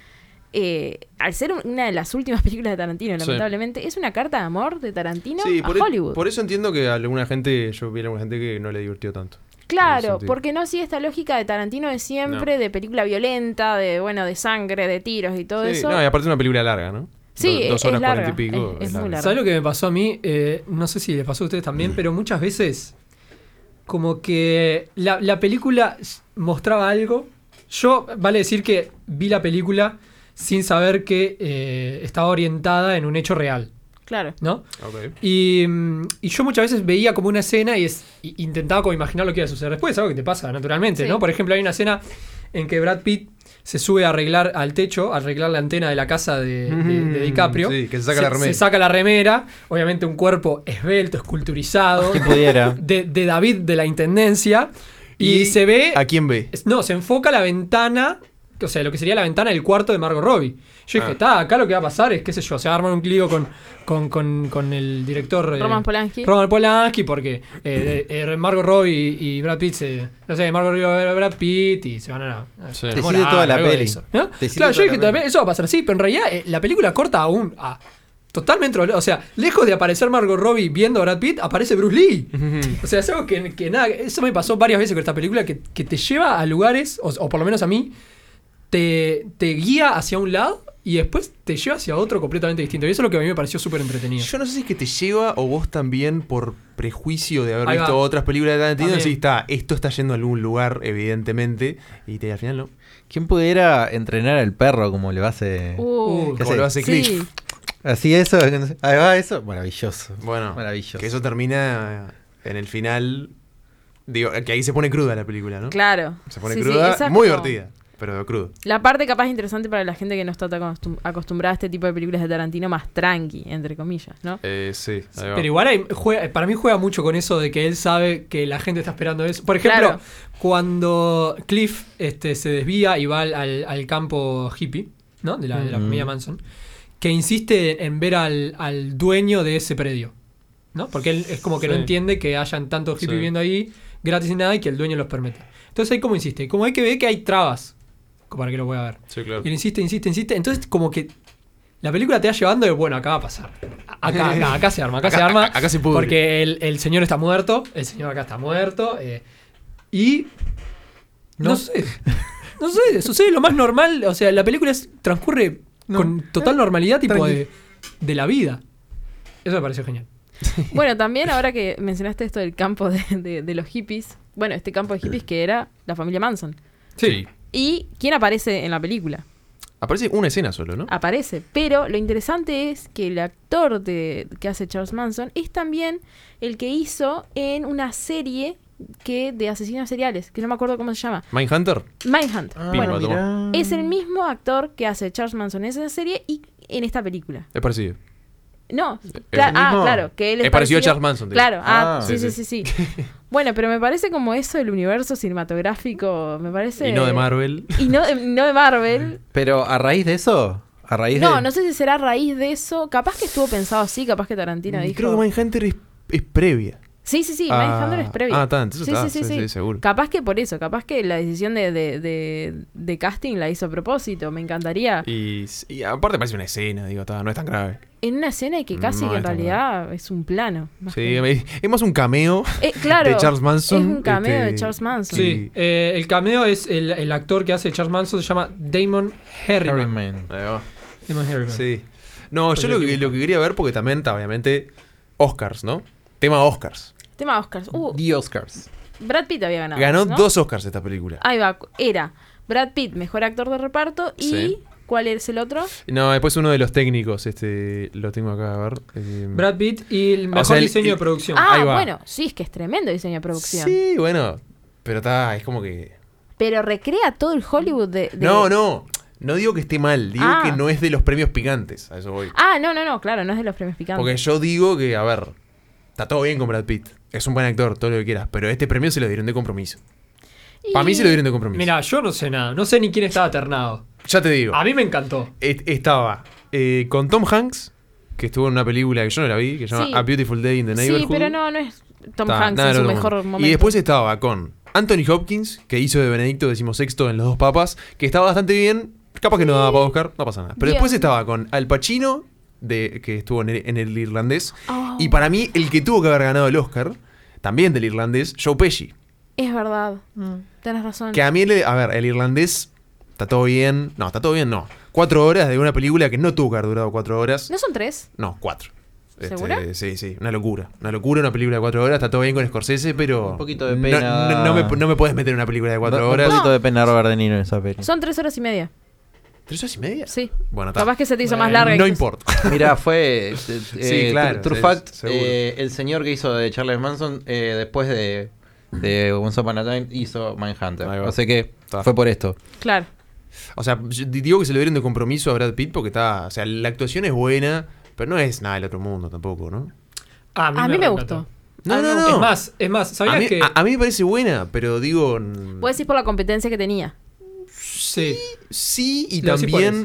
B: eh, al ser un- una de las últimas películas de Tarantino,
D: Sí.
B: lamentablemente, es una carta de amor de Tarantino
D: Sí,
B: a
D: por, e-
B: Hollywood.
D: por eso entiendo que a alguna gente, yo vi a alguna gente que no le divirtió tanto. En ese
B: Claro,
D: sentido.
B: porque no sigue esta lógica de Tarantino de siempre,
D: No.
B: de película violenta, de bueno, de sangre, de tiros y todo
D: Sí,
B: eso.
D: no, y aparte es una película larga, ¿no?
B: Sí,
D: Do- dos
B: es-
D: horas
B: es larga,
D: cuarenta y pico.
B: es- es muy
D: larga.
B: larga.
E: ¿Sabes lo que me pasó a mí? Eh, no sé si les pasó a ustedes también, pero muchas veces como que la, la película s- mostraba algo. Yo, vale decir que vi la película sin saber que eh, estaba orientada en un hecho real,
B: Claro.
E: ¿no?
D: Ok.
E: Y, mm, y yo muchas veces veía como una escena y, es, y intentaba como imaginar lo que iba a suceder después, es algo que te pasa naturalmente,
B: Sí.
E: ¿no? Por ejemplo, hay una escena en que Brad Pitt se sube a arreglar al techo, a arreglar la antena de la casa de, de- de DiCaprio.
D: Sí, que se saca la remera.
E: Se saca la remera, obviamente un cuerpo esbelto, esculturizado,
C: ¿Quién pudiera?
E: de, de David de la Intendencia. Y,
D: ¿Y
E: se ve...
D: ¿A quién ve?
E: No, se enfoca la ventana, o sea, lo que sería la ventana del cuarto de Margot Robbie. Yo dije,
D: Ah.
E: está, acá lo que va a pasar es, qué sé yo, se va a armar un lío con, con, con, con el director... eh,
B: Roman Polanski.
E: Roman Polanski, porque eh, eh, Margot Robbie y, y Brad Pitt se... No sé, Margot Robbie va a ver a Brad Pitt y se van a... a
D: Sí.
E: a
C: Decide
E: enamorar,
C: toda la
E: algo de
C: peli.
E: eso, ¿no?
C: Decide
E: Claro, yo
C: toda
E: dije,
C: la peli.
E: también eso va a pasar así, pero en realidad eh, la película corta aún... a totalmente... O sea, lejos de aparecer Margot Robbie viendo a Brad Pitt, aparece Bruce Lee. O sea, es algo que, que nada... Eso me pasó varias veces con esta película, que, que te lleva a lugares, o, o por lo menos a mí, te, te guía hacia un lado y después te lleva hacia otro completamente distinto. Y eso es lo que a mí me pareció súper entretenido.
D: Yo no sé si es que te lleva o vos también por prejuicio de haber
E: Ahí
D: visto
E: va.
D: otras películas de Tarantino
E: También.
D: decís, está, esto está yendo a algún lugar, evidentemente, y te, al final no.
C: ¿Quién pudiera entrenar al perro como lo hace?
B: Uh,
C: ¿Qué
D: Como lo hace
B: sí.
D: Cliff.
C: Así eso, ahí va eso, maravilloso.
D: Bueno,
C: Maravilloso.
D: que eso termina en el final. Digo, que ahí se pone cruda la película, ¿no?
B: Claro.
D: Se pone
B: Sí, sí,
D: cruda,
B: esa es
D: muy
B: como
D: divertida, pero crudo.
B: La parte capaz interesante para la gente que no está tan acostum- acostumbrada a este tipo de películas de Tarantino más tranqui, entre comillas, ¿no?
D: Eh, sí, ahí va.
E: Pero igual hay- juega- para mí juega mucho con eso de que él sabe que la gente está esperando eso. Por ejemplo,
B: Claro.
E: cuando Cliff este, se desvía y va al, al- al campo hippie, ¿no? De la, de la
C: Mm.
E: familia Manson, que insiste en ver al, al dueño de ese predio, ¿no? Porque él es como que no
D: Sí.
E: entiende que hayan tantos hippies
D: Sí.
E: viviendo ahí gratis y nada y que el dueño los permite. Entonces ahí como insiste, como hay que ver que hay trabas como para que lo pueda ver.
D: Sí, claro.
E: Y él insiste, insiste, insiste. Entonces, como que la película te va llevando de, bueno, acá va a pasar. Acá, acá, acá se arma, acá,
D: Acá-
E: se arma.
D: acá se pudre.
E: Porque el, el señor está muerto, el señor acá está muerto. eh, y. No,
C: No.
E: sé. No sé, sucede lo más normal. O sea, la película es- transcurre con total normalidad, tipo
C: tranqui.
E: de, de la vida. Eso me pareció genial.
B: Bueno, también ahora que mencionaste esto del campo de, de- de los hippies, bueno, este campo de hippies que era la familia Manson.
D: Sí.
B: ¿Y quién aparece en la película?
D: Aparece una escena solo, ¿no?
B: Aparece, pero lo interesante es que el actor de, que hace Charles Manson es también el que hizo en una serie que de asesinos seriales, que no me acuerdo cómo se llama.
D: Mindhunter.
B: Mindhunt.
C: Ah,
B: bueno,
D: Bimbo, toma.
B: es el mismo actor que hace Charles Manson en esa serie y en esta película.
D: Es parecido.
B: No,
D: ¿Es
B: cla-
C: el
B: ah,
C: mismo?
B: claro, que él es,
D: Es parecido a Charles Manson, digo.
B: Claro, ah,
C: Ah,
B: sí,
D: sí,
B: sí, sí, sí. Bueno, pero me parece como eso del universo cinematográfico, me parece...
D: Y no de Marvel.
B: Y no, de- no de Marvel.
C: Pero a raíz de eso, a raíz
B: No,
C: de...
B: no sé si será a raíz de eso. Capaz que estuvo pensado así, capaz que Tarantino dijo...
D: Creo que Mindhunter es, es previa.
B: Sí, sí, sí,
D: Ah,
B: Mindhunter es previo.
D: ah, está, entonces
B: sí,
D: está,
B: sí, sí,
D: sí,
B: sí.
D: sí, seguro.
B: Capaz que por eso, capaz que la decisión de, de, de, de casting la hizo a propósito, me encantaría.
D: Y, y aparte parece una escena, digo, está, no es tan grave.
B: En una escena que casi
D: No
B: que en
D: es tan
B: realidad es un plano. más
D: Sí,
B: que-
D: es es más un cameo
B: Eh, claro,
D: de Charles Manson.
B: es un cameo
D: este,
B: de Charles Manson.
E: Sí, eh, el cameo es el, el actor que hace Charles Manson, se llama Damon Harriman.
C: Harryman.
D: Ahí va.
E: Damon Harriman.
D: Sí. No, yo
E: Pues
D: lo
E: me
D: que,
E: equivoco.
D: lo que quería ver, porque también está, obviamente, Oscars, ¿no? Tema Oscars.
B: Tema Oscars. Uh,
C: The Oscars.
B: Brad Pitt había ganado.
D: Ganó
B: ¿no?
D: dos Oscars esta película.
B: Ahí va, era Brad Pitt, mejor actor de reparto. Y
D: Sí.
B: ¿cuál es el otro?
D: No, después uno de los técnicos, este, lo tengo acá a ver. eh,
E: Brad Pitt y el mejor
D: sea, el-
E: diseño
D: el-
E: de producción.
B: Ah,
D: ahí va.
B: bueno, sí, es que es tremendo diseño de producción.
D: Sí, bueno, pero está, es como que...
B: Pero recrea todo el Hollywood de... de-
D: No, no, no digo que esté mal, digo
B: Ah.
D: que no es de los premios picantes, a eso voy.
B: Ah, no, no, no, claro, no es de los premios picantes.
D: Porque yo digo que, a ver, está todo bien con Brad Pitt, es un buen actor, todo lo que quieras, pero este premio se lo dieron de compromiso.
B: Y-
D: Para mí se lo dieron de compromiso.
E: Mira, yo no sé nada, no sé ni quién estaba ternado.
D: Ya te digo,
E: A mí me encantó.
D: est- estaba eh, con Tom Hanks, que estuvo en una película que yo no la vi, que se llama
B: Sí.
D: A Beautiful Day in the Neighborhood.
B: Sí, pero no, no es Tom
D: Está,
B: Hanks
D: nada
B: en
D: del
B: su
D: otro
B: mejor
D: mundo.
B: momento.
D: Y después estaba con Anthony Hopkins, que hizo de Benedicto decimosexto en Los Dos Papas, que estaba bastante bien. Capaz que no daba para Oscar, no pasa nada. Pero
B: Bien.
D: después estaba con Al Pacino, de, que estuvo en el, en el irlandés.
B: Oh,
D: Y para mí, el que tuvo que haber ganado el Oscar, también del irlandés, Joe Pesci.
B: Es verdad, tenés razón.
D: Que a mí, le- a ver, el irlandés está todo bien. No, está todo bien, no. Cuatro horas de una película que no tuvo que haber durado cuatro horas.
B: ¿No son tres?
D: No, cuatro. Este,
B: ¿Seguro?
D: sí, sí, una locura. Una locura una película de cuatro horas. Está todo bien con Scorsese, pero.
C: Un poquito de
D: no-
C: pena.
D: No, no me, no me puedes meter en una película de cuatro
C: Un
D: horas.
C: poquito de pena Robert De Niro en esa peli.
B: Son tres horas y media.
D: ¿Tres horas y media?
B: Sí.
D: Bueno, está.
B: Capaz que se te hizo
E: Bueno,
B: más larga.
D: No
B: incluso.
D: importa.
C: Mira, fue. eh, eh,
D: claro,
C: True
D: sí,
C: fact,
D: seguro.
C: eh, el señor que hizo de Charles Manson, eh, después de, de Once Upon a Time, hizo Mindhunter.
D: Ahí va.
C: O sea que
D: Está.
C: fue por esto.
B: Claro.
D: O sea, yo digo que se le dieron de compromiso a Brad Pitt porque está. O sea, la actuación es buena, pero no es nada del otro mundo tampoco, ¿no?
E: A
B: A mí me
E: encantó.
B: gustó.
D: No,
B: Ah,
D: no,
B: no.
D: no.
E: Es más, es más,
D: a
E: ¿sabías
D: mí,
E: que...?
D: a- a mí me parece buena, pero digo. mm,
B: Vos decís por la competencia que tenía.
E: Sí.
D: Sí, y
E: Lo decís por
D: también.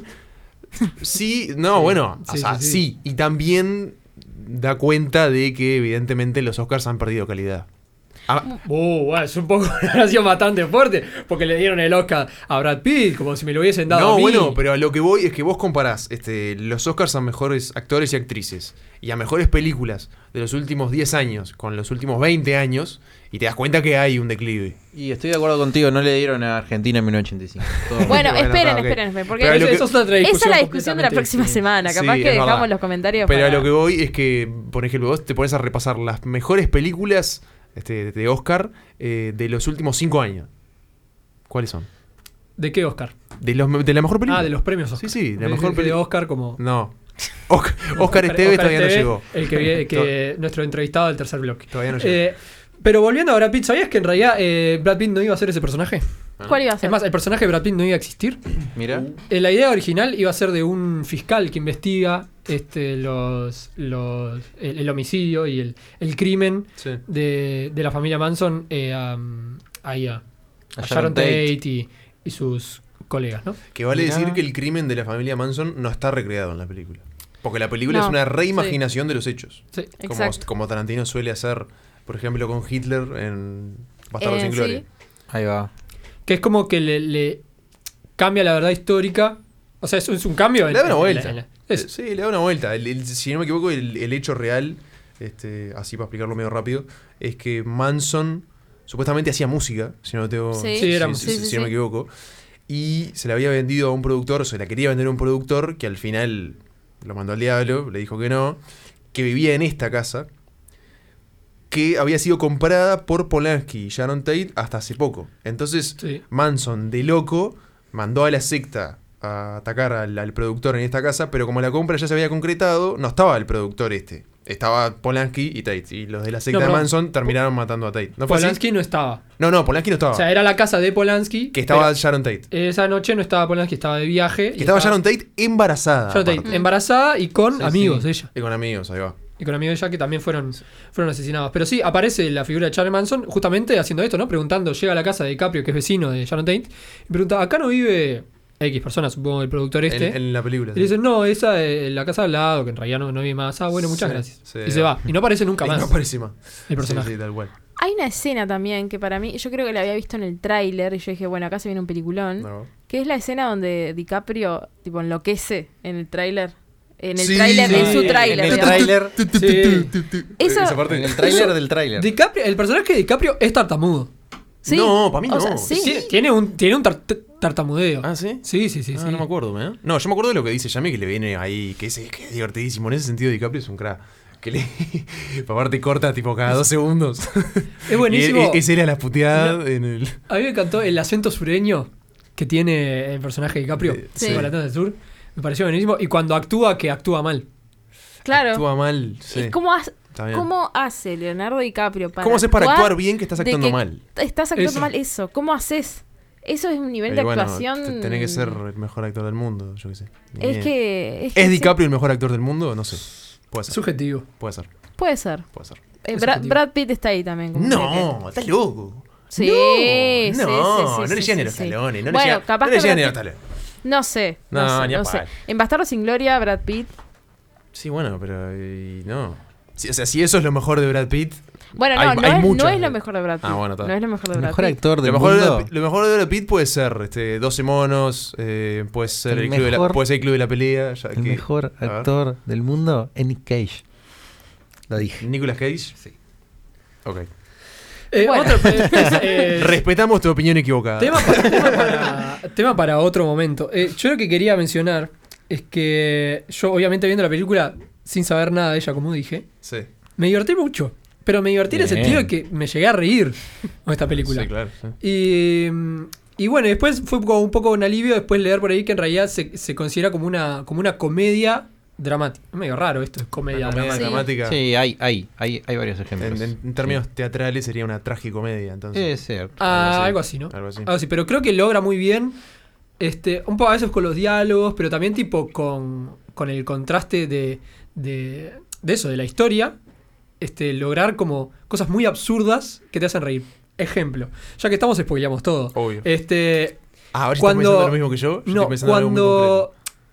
D: Sí, no,
E: Sí,
D: bueno, o
E: sí,
D: sea,
E: sí,
D: sí,
E: sí.
D: Y también da cuenta de que, evidentemente, los Oscars han perdido calidad. Ah,
E: Uh, bueno, es un poco una oración bastante fuerte, porque le dieron el Oscar a Brad Pitt, como si me lo hubiesen dado
D: no,
E: a mí.
D: bueno, pero a lo que voy es que vos comparás este, los Oscars a mejores actores y actrices y a mejores películas de los últimos diez años con los últimos veinte años y te das cuenta que hay un declive.
C: Y estoy de acuerdo contigo, no le dieron a Argentina en mil novecientos ochenta y cinco. Todo-
B: Bueno,
D: Bueno,
B: esperen,
D: está, ok.
B: esperen, esperen. Porque
D: Pero a lo
E: Eso-
D: que-
E: eso es otra
B: esa es
E: discusión
B: la discusión de la
E: completamente
B: próxima
E: distinta.
B: semana.
D: Sí,
B: Capaz
D: es
B: que dejamos
D: verdad.
B: los comentarios
D: Pero
B: para...
D: a lo que voy es que, por ejemplo, vos te pones a repasar las mejores películas este, de Oscar eh, de los últimos cinco años. ¿Cuáles son?
E: ¿De qué Oscar?
D: De, los, de la mejor película.
E: Ah, de los premios Oscar.
D: Sí, sí, de la
E: Me
D: mejor
E: dije de
D: película.
E: Oscar como...
D: No. Oscar, Oscar Esteves
E: Oscar
D: todavía no
E: Esteves,
D: llegó.
E: El que, vi- que nuestro entrevistado del tercer bloque.
D: Todavía no llegó.
E: Eh, pero volviendo a Brad Pitt, ¿sabías que en realidad eh, Brad Pitt no iba a ser ese personaje?
B: ¿Cuál iba a ser?
E: Es más, el personaje de Brad Pitt no iba a existir.
C: Mira.
E: Eh, la idea original iba a ser de un fiscal que investiga este, los, los, el, el homicidio y el, el crimen
D: Sí.
E: de, de la familia Manson eh, a, ahí a, a
C: A
E: Sharon
C: Sharon
E: Tate,
C: Tate.
E: y, y sus colegas, ¿no?
D: Que vale
C: Mirá.
D: decir que el crimen de la familia Manson no está recreado en la película. Porque la película
B: No,
D: es una reimaginación de los hechos.
E: Sí.
D: Como,
B: Exacto.
D: como Tarantino suele hacer, por ejemplo, con Hitler en Bastardos
B: Eh,
D: sin
B: sí.
D: Gloria.
C: Ahí va.
E: Que es como que le, le cambia la verdad histórica. O sea, es, es un cambio.
D: Le da una
E: en- en
D: vuelta.
E: la- en la- es-
D: Eh, Sí, le da una vuelta. El- el- si no me equivoco, el, el hecho real, este, así para explicarlo medio rápido, es que Manson supuestamente hacía música, si no, tengo,
B: Sí.
E: Sí, era
D: si,
E: música.
B: Sí, sí,
D: si no me
B: sí.
D: equivoco. Y se la había vendido a un productor, o se la quería vender a un productor que al final lo mandó al diablo, le dijo que no, que vivía en esta casa, que había sido comprada por Polanski y Sharon Tate hasta hace poco. Entonces,
E: sí.
D: Manson, de loco, mandó a la secta a atacar al, al productor en esta casa, pero como la compra ya se había concretado, no estaba el productor este. Estaba Polanski y Tate. Y los de la secta
E: No,
D: de
E: pero-
D: Manson terminaron matando a Tate. ¿No fue así?
E: Polanski no estaba.
D: No, no, Polanski no estaba.
E: O sea, era la casa de Polanski.
D: que estaba
E: pero
D: Sharon Tate.
E: esa noche no estaba Polanski, estaba de viaje.
D: Que estaba Sharon Tate embarazada.
E: Sharon Tate,
D: aparte.
E: embarazada y con
C: Sí,
E: amigos
C: sí.
E: de ella.
D: Y con amigos, ahí va.
E: Y con amigos de ella que también fueron, fueron asesinados. Pero sí, aparece la figura de Charles Manson justamente haciendo esto, ¿no? Preguntando, llega a la casa de DiCaprio, que es vecino de Sharon Tate, y pregunta, ¿acá no vive X persona, supongo el productor este.
D: En, en la película.
E: Y le dicen, no, esa es la casa al lado, que en realidad no, no vi más. Ah, bueno, muchas
D: Sí,
E: gracias.
D: sí.
E: Y se va. Y no aparece nunca
D: Y
E: más
D: no aparece más.
E: el personaje.
D: Sí, sí, tal cual.
B: Hay una escena también que para mí, yo creo que la había visto en el tráiler y yo dije, bueno, acá se viene un peliculón.
D: No.
B: Que es la escena donde DiCaprio, tipo, enloquece en el tráiler. En el
D: Sí,
B: tráiler,
D: sí,
B: en su
D: en
B: tráiler.
C: En el
B: digamos.
C: tráiler.
E: Sí.
B: Eso,
D: Esa parte-
C: En el tráiler
E: Eso-
C: del tráiler.
E: DiCaprio, el personaje de DiCaprio es tartamudo.
B: sí.
D: No, para mí
B: O
D: no.
B: sea, sí.
E: Tiene, tiene un, tiene un tar- tartamudeo.
D: Ah, ¿sí?
E: Sí, sí, sí.
D: Ah,
E: sí.
D: no me acuerdo, ¿eh? No, yo me acuerdo de lo que dice Yami, que le viene ahí, que es, que es divertidísimo. En ese sentido, DiCaprio es un crack. Que le. Aparte corta tipo cada dos segundos.
E: Es buenísimo.
D: Y es, es él a la puteada en el.
E: A mí me encantó el acento sureño que tiene el personaje de DiCaprio.
B: Sí.
E: Con la tanda del sur. Me pareció buenísimo. Y cuando actúa, que actúa mal.
B: Claro.
D: Actúa mal. Sí.
B: ¿Cómo, ha-
D: Está bien.
B: ¿Cómo hace Leonardo DiCaprio para
D: ¿Cómo haces para actuar bien que estás
B: de
D: actuando
B: que
D: mal?
B: Estás actuando
E: Eso.
B: mal eso. ¿Cómo haces? Eso es un nivel
D: Y
B: de
D: bueno,
B: actuación.
D: te- tenés que ser el mejor actor del mundo, yo qué sé. Ni
B: Es
D: idea.
B: que. Es, que
D: ¿Es
B: sí.
D: DiCaprio el mejor actor del mundo? No sé. Puede ser.
E: Subjetivo.
D: Puede ser.
B: Puede ser.
D: Puede ser.
B: Eh,
E: Es
B: Bra-
E: subjetivo.
B: Brad Pitt está ahí también. como
D: No,
B: que-
D: estás loco.
B: Sí,
D: no,
B: sí,
D: no,
B: sí, sí,
D: no
B: sí,
D: le
B: sí,
D: llegan ni los
B: sí.
D: talones. No
B: Bueno,
D: le llegan,
B: capaz
D: no le
B: que
D: llegan ni
B: Brad
D: los
B: Pitt-
D: talones.
B: No sé. No,
D: No,
B: sé,
D: ni a
B: no sé.
D: palo.
B: En Bastardos sin Gloria, Brad Pitt.
D: Sí, bueno, pero y no. Si, o sea, si eso es lo mejor de Brad Pitt.
B: Bueno, no,
D: Hay-
B: no,
D: hay
B: es, no
D: muchos
B: es lo
D: de-
B: mejor de Brad Pitt.
D: Ah, bueno, está.
B: no es lo mejor de
C: El
B: Brad
C: mejor
B: Pitt.
C: actor del
D: Lo mejor, de
C: mundo.
D: Brad, Pitt- lo mejor de Brad Pitt puede ser este, doce monos, eh, puede ser
C: El
D: el, club de la,
C: mejor-
D: puede ser el club de la pelea. Ya
C: El
D: que-
C: mejor
D: a ver.
C: actor del mundo es Nick Cage. Lo dije.
D: Nicolas Cage.
C: Sí.
D: Ok.
E: Eh,
B: Bueno.
E: otro- eh, eh,
D: Respetamos tu opinión equivocada.
E: tema, para, tema, para, tema para otro momento. Eh, yo lo que quería mencionar es que yo, obviamente, viendo la película sin saber nada de ella, como dije,
D: Sí.
E: me divertí mucho. Pero me divertí en el
C: Bien.
E: sentido de que me llegué a reír con esta película.
D: Sí, claro. sí.
E: Y, mm, y bueno, después fue como un poco un alivio después leer por ahí que en realidad se, se considera como una, como una comedia dramática. Es medio raro esto, es comedia
D: Una comedia
E: dramática.
D: dramática.
C: Sí, hay, hay, hay, hay varios ejemplos.
D: En, en- en términos teatrales sería una tragicomedia, entonces.
C: Sí, es cierto.
E: Ah,
D: Algo
E: algo
D: así.
E: así, ¿no?
D: Algo así.
E: Algo así, pero creo que logra muy bien, este, un poco a veces con los diálogos, pero también tipo con, con el contraste de, de, de eso, de la historia, este, lograr como cosas muy absurdas que te hacen reír. Ejemplo, ya que estamos spoileamos todo.
D: Obvio.
E: Este,
D: Ah, ahora
E: cuando-
D: estás pensando lo mismo que yo. Yo
E: no,
D: estoy pensando en algo muy
E: cuando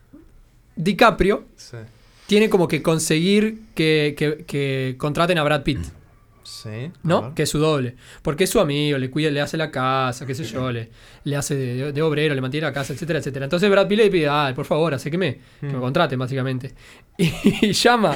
E: DiCaprio
D: concreto. Sí.
E: tiene como que conseguir que, que- que contraten a Brad Pitt,
D: Sí. a
E: ¿no?
D: ver.
E: Que es su doble. Porque es su amigo, le cuida, le hace la casa, qué sé yo, le, le hace de, de obrero, le mantiene la casa, etcétera, etcétera. Entonces Brad Pitt le pide, ah, por favor, hace que me, que me
D: Mm.
E: contraten, básicamente. Y, llama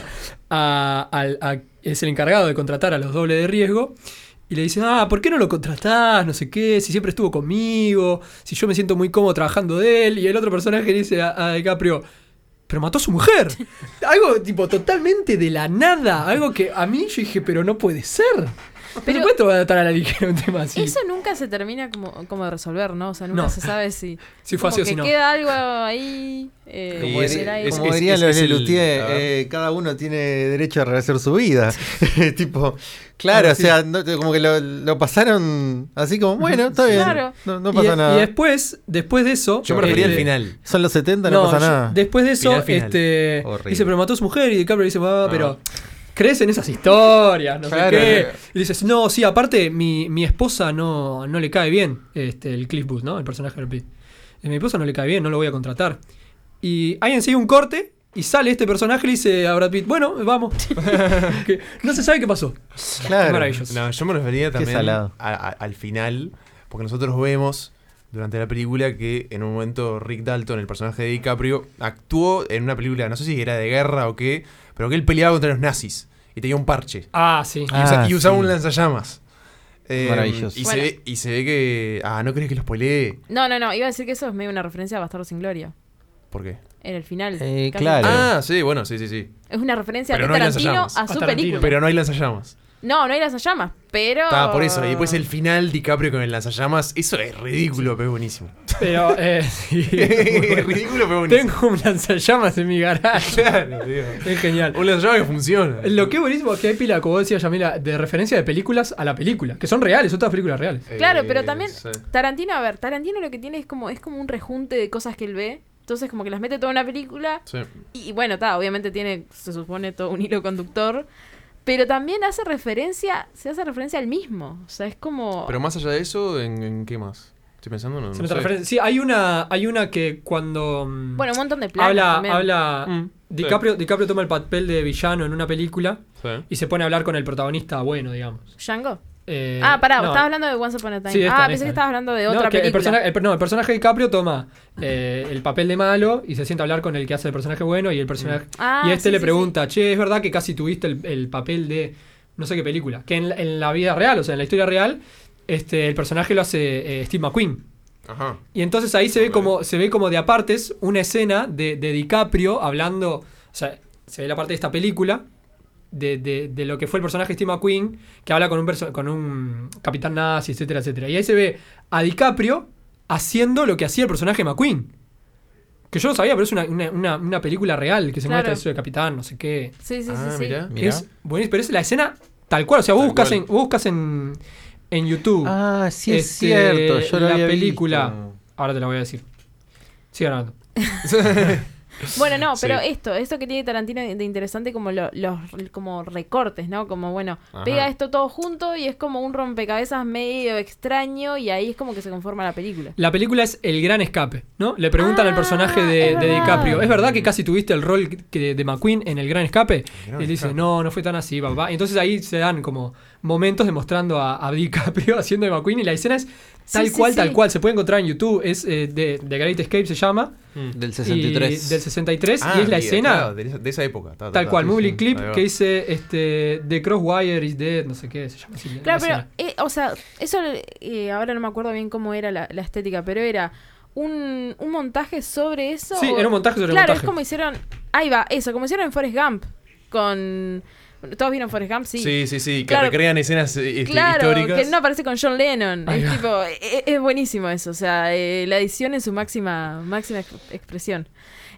E: a, al- a- es el encargado de contratar a los dobles de riesgo. Y le dice, ah, ¿por qué no lo contratás? No sé qué, si siempre estuvo conmigo, si yo me siento muy cómodo trabajando de él. Y el otro personaje le dice a, a DiCaprio, pero mató a su mujer. Algo tipo totalmente de la nada. Algo que a mí yo dije, pero no puede ser. Pero
B: Pero-
E: ¿cuánto va a tratar a la ligera un tema así?
B: Eso nunca se termina como, como de resolver, ¿no? O sea, nunca
E: No.
B: se sabe si.
E: Si fue
B: como
E: así o
B: que
E: si no.
B: queda algo ahí. Eh,
C: Como,
D: es-
B: en el aire.
D: es-
C: como dirían
D: es-
C: los
D: es el-
C: Lelutier,
D: a ver.
C: eh, cada uno tiene derecho a rehacer su vida. tipo, claro,
E: Ah,
C: o
E: sí.
C: sea, no- como que lo, lo pasaron así como, bueno, está bien.
B: Claro.
C: No, no
E: y,
C: pasa
E: y
C: nada.
E: después, después de eso.
D: Yo me refería al
E: este,
D: final.
C: Son los setenta, no,
E: No,
C: pasa
E: yo-
C: nada.
E: después de eso,
D: Final, final.
E: este
C: Horrible.
E: dice, pero mató a su mujer. Y DiCaprio dice, ah,
D: Ah.
E: pero crees en esas historias, no
C: Claro.
E: sé qué. Y dices, no, sí, aparte, mi, mi esposa no, no le cae bien, este, el Cliff Booth, ¿no? El personaje de Brad Pitt. Eh, Mi esposa no le cae bien, no lo voy a contratar. Y hay enseguida un corte y sale este personaje y le dice a Brad Pitt, bueno, vamos. Que no se sabe qué pasó.
C: Claro.
E: Maravilloso.
D: No, yo me refería también
C: salado.
D: a- a- al final, porque nosotros vemos durante la película que en un momento Rick Dalton, el personaje de DiCaprio, actuó en una película, no sé si era de guerra o qué, pero que él peleaba contra los nazis y tenía un parche.
E: Ah, sí.
D: Y, usa-
C: Ah,
D: y usaba
C: sí.
D: un lanzallamas. Eh,
C: Maravilloso.
D: Y,
B: Bueno.
D: se ve, y se ve que. Ah, ¿no crees que lo spoileé?
B: No, no, no. Iba a decir que eso es medio una referencia a Bastardos sin Gloria.
D: ¿Por qué?
B: En el final.
C: Eh,
B: Casi-
C: claro.
D: Ah, sí, bueno, sí, sí, sí.
B: Es una referencia
D: Pero
B: de
D: no hay
B: Tarantino
D: lanzallamas.
B: a
E: A
B: su
E: Tarantino.
B: película.
D: Pero no hay lanzallamas.
B: No, no hay lanzallamas. Pero.
D: Estaba por eso. Y después el final, DiCaprio con el lanzallamas. Eso es ridículo, pero es buenísimo.
E: Pero, eh, sí.
D: Es ridículo, pero buenísimo.
E: Tengo un lanzallamas en mi garaje.
D: Claro, tío.
E: Es genial.
D: Un lanzallamas que funciona.
E: Lo que es buenísimo es que hay pila, como decía Yamila, de referencia de películas a la película, que son reales, son todas películas reales.
B: Claro,
D: Eh,
B: pero también
D: sí.
B: Tarantino, a ver, Tarantino lo que tiene es como es como un rejunte de cosas que él ve. Entonces como que las mete toda en una película.
D: Sí.
B: Y bueno, está, obviamente tiene, se supone, todo un hilo conductor. Pero también hace referencia, se hace referencia al mismo. O sea, es como...
D: Pero más allá de eso, ¿en, en qué más? Estoy pensando, no,
E: Se
D: no
E: me
D: sé.
E: refiere- Sí, hay una, hay una que cuando mm,
B: Bueno, un montón de planos
E: habla,
B: también.
E: habla
D: Mm,
E: DiCaprio, DiCaprio toma el papel de villano en una película
D: Sí.
E: y se pone a hablar con el protagonista bueno, digamos.
B: ¿Django?
E: Eh,
B: ah, pará,
E: no,
B: estabas hablando de Once Upon a Time.
E: Sí, esta,
B: ah,
E: esta.
B: pensé que estabas hablando de
E: no,
B: otra
E: que el
B: película.
E: personaje, el per- no, el personaje de DiCaprio toma eh, el papel de malo y se sienta a hablar con el que hace el personaje bueno y el personaje
B: Ah,
E: y este
B: sí,
E: le
B: sí,
E: pregunta, che, es verdad que casi tuviste el, el papel de no sé qué película, que en, la- en la vida real, o sea, en la historia real, este, el personaje lo hace eh, Steve McQueen.
D: Ajá.
E: Y entonces ahí se ve
D: Ok.
E: como se ve como de apartes una escena de, de DiCaprio hablando, o sea, se ve la parte de esta película de, de, de lo que fue el personaje Steve McQueen, que habla con un perso- con un capitán nazi, etcétera, etcétera. Y ahí se ve a DiCaprio haciendo lo que hacía el personaje McQueen. Que yo no sabía, pero es una, una, una, una película real que se
B: Claro.
E: muestra eso de capitán, no sé qué.
B: Sí, sí,
D: Ah,
B: sí, sí.
D: mirá.
C: Mirá.
E: Es buenísimo, pero es la escena tal cual. O sea, vos
D: Tal
E: buscas,
D: cual.
E: en, vos buscas en, en YouTube
C: Ah, sí es
E: Este,
C: cierto. Yo lo
E: la
C: había
E: película.
C: visto.
E: Ahora te la voy a decir. Sigue grabando.
B: Bueno, no, pero
D: Sí.
B: esto, esto que tiene Tarantino de interesante como lo- los como recortes, ¿no? Como bueno,
D: Ajá.
B: pega esto todo junto y es como un rompecabezas medio extraño y ahí es como que se conforma la película.
E: La película es El Gran Escape, ¿no? Le preguntan
B: Ah,
E: al personaje
B: es
E: de, de
B: verdad.
E: DiCaprio, ¿es verdad que casi tuviste el rol que- de McQueen en El Gran Escape?
D: Gran
E: y él dice,
D: Escape.
E: no, no fue tan así, papá. Y entonces ahí se dan como momentos demostrando a, a DiCaprio haciendo de McQueen y la escena es tal
B: Sí, sí,
E: cual,
B: sí.
E: tal cual. Se puede encontrar en YouTube, es eh, de, de Great Escape se llama.
C: Del
E: y-
C: sesenta y tres.
E: del sesenta y tres.
D: Ah,
E: y es la
D: bien,
E: escena
D: claro, de, esa, de esa época. Ta, ta,
E: tal
D: ta,
E: cual,
D: sí,
E: movie
D: sí.
E: clip
D: Ahí va.
E: que dice este, The Crosswire is dead, no sé qué, se llama así. la-
B: Claro,
E: la
B: pero,
E: escena.
B: eh, o sea, eso eh, ahora no me acuerdo bien cómo era la, la estética, pero era un, un montaje sobre eso.
E: Sí,
B: o-
E: era un montaje sobre
B: Claro,
E: montaje.
B: es como hicieron, ahí va, eso, como hicieron en Forrest Gump, con... ¿Todos vieron Forrest Gump? Sí.
D: Sí, sí, sí, que
B: Claro.
D: recrean escenas eh, este,
B: Claro,
D: históricas.
B: que no aparece con John Lennon.
E: Ahí
B: Es
E: va.
B: tipo, es, es buenísimo eso. O sea, eh, la edición en su máxima, máxima ex- expresión.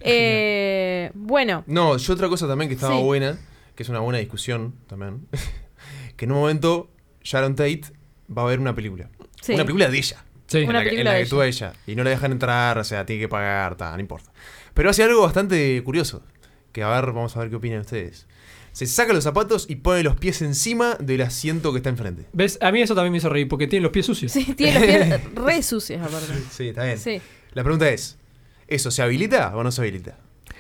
B: Eh, bueno,
D: No, yo otra cosa también que estaba
B: Sí.
D: buena, que es una buena discusión también, que en un momento Sharon Tate va a ver una película.
B: sí.
D: Una película de ella.
E: Sí.
D: En
B: Una
D: la, que- en
B: película
D: la
B: de
D: que actúa ella. Y no la dejan entrar, o sea, tiene que pagar, ta, no importa. Pero hace algo bastante curioso. Que a ver, vamos a ver qué opinan ustedes. Se saca los zapatos y pone los pies encima del asiento que está enfrente.
E: ¿Ves? A mí eso también me hizo reír porque tiene los pies sucios.
B: Sí, tiene los pies re sucios aparte.
D: Sí, está bien.
B: Sí.
D: La pregunta es, ¿eso se habilita o no se habilita?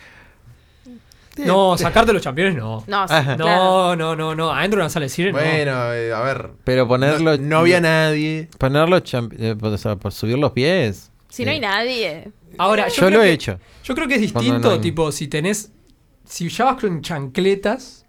E: No, sacarte los campeones no.
B: No, sí,
C: Ajá.
B: claro.
E: No, no, no, no. Adentro de una sala de cine no.
D: Bueno, eh, a ver.
C: Pero ponerlo.
D: No, no había nadie.
C: Ponerlo. champ- eh, o sea, por subir los pies.
B: Si no hay nadie.
E: Ahora, yo,
C: Yo
E: creo
C: lo he
E: que-
C: hecho.
E: Yo creo que es
C: Cuando
E: distinto,
C: no hay-
E: tipo, si tenés. Si ya vas con chancletas.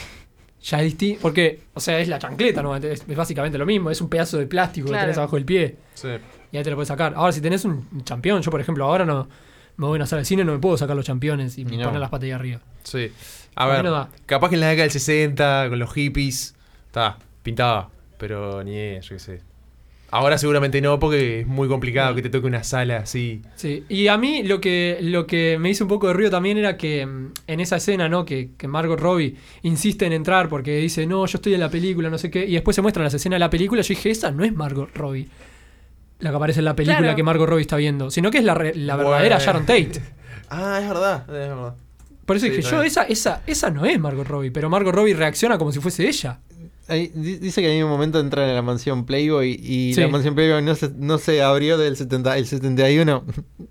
E: Ya es distinto. Porque, o sea, es la chancleta, ¿no? Es, es básicamente lo mismo. Es un pedazo de plástico
B: Claro.
E: que tenés abajo del pie.
D: Sí.
E: Y ahí te lo puedes sacar. Ahora, si tenés un un campeón, yo por ejemplo, ahora no me voy a una sala de cine, no me puedo sacar los championes y,
C: Y no.
E: poner las patas ahí arriba.
D: Sí. A
E: ¿Por qué
D: ver,
E: no da?
D: capaz que en la década del sesenta, con los hippies, está, pintaba. Pero ni es, yo qué sé. Ahora seguramente no, porque es muy complicado que te toque una sala así.
E: Sí, y a mí lo que, lo que me hizo un poco de ruido también era que mm, en esa escena, ¿no? Que, que Margot Robbie insiste en entrar porque dice, no, yo estoy en la película, no sé qué, y después se muestran las escenas de la película, yo dije, esa no es Margot Robbie, la que aparece en la película
B: Claro.
E: que Margot Robbie está viendo, sino que es la, re- la verdadera
D: Bueno.
E: Sharon Tate.
D: Ah, es verdad, es verdad.
E: Por eso
D: Sí,
E: dije,
D: está
E: yo,
D: bien.
E: esa, esa, esa no es Margot Robbie, pero Margot Robbie reacciona como si fuese ella.
C: Ahí di- dice que hay un momento entran en la mansión Playboy y
E: Sí.
C: la mansión Playboy no se, no se abrió del setenta, el setenta y uno.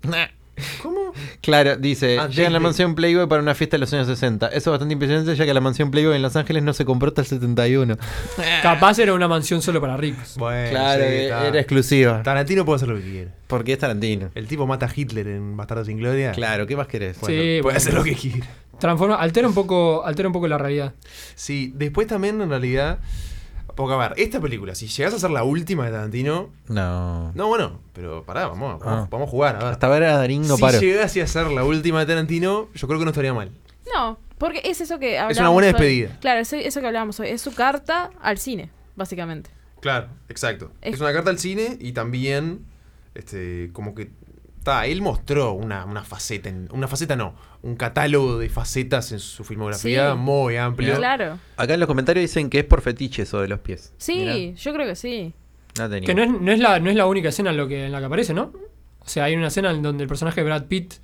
D: ¿Cómo?
C: Claro, dice,
D: Ah,
C: llega a la
D: David.
C: mansión Playboy para una fiesta de los años sesenta. Eso es bastante impresionante ya que la mansión Playboy en Los Ángeles no se compró hasta el setenta y uno.
E: Capaz era una mansión solo para ricos.
D: Bueno,
C: Claro,
D: sí,
C: e-
D: está.
C: era exclusiva.
D: Tarantino puede hacer lo que quiere.
C: Porque es Tarantino.
D: El tipo mata a Hitler en Bastardo sin Gloria.
C: Claro, ¿qué más querés?
D: Bueno,
E: Sí,
D: puede
E: bueno,
D: hacer lo que quiere.
E: Transforma, altera un poco, altera un poco la realidad.
D: Sí, después también en realidad. Porque a ver, esta película, si llegás a ser la última de Tarantino.
C: No.
D: No, bueno, pero pará, vamos, vamos,
C: Ah.
D: vamos a jugar. A ver.
C: Hasta ver a Darín no
D: si
C: paro.
D: llegase a ser la última de Tarantino, yo creo que no estaría mal.
B: No, porque es eso que hablábamos
D: una buena
B: hoy.
D: despedida.
B: Claro, eso, eso que hablábamos hoy. Es su carta al cine, básicamente.
D: Claro, exacto.
B: Es-
D: Es una carta al cine y también, este, como que, ta, él mostró una, una faceta, en- una faceta no, un catálogo de facetas en su filmografía
B: Sí.
D: muy amplio.
B: Claro.
C: Acá en los comentarios dicen que es por fetiche eso de los pies.
B: Sí,
C: Mirá,
B: yo creo que sí.
C: no tenía.
E: Que no es, no es, la, no es la única escena en, lo que, en la que aparece, ¿no? O sea, hay una escena en donde el personaje de Brad Pitt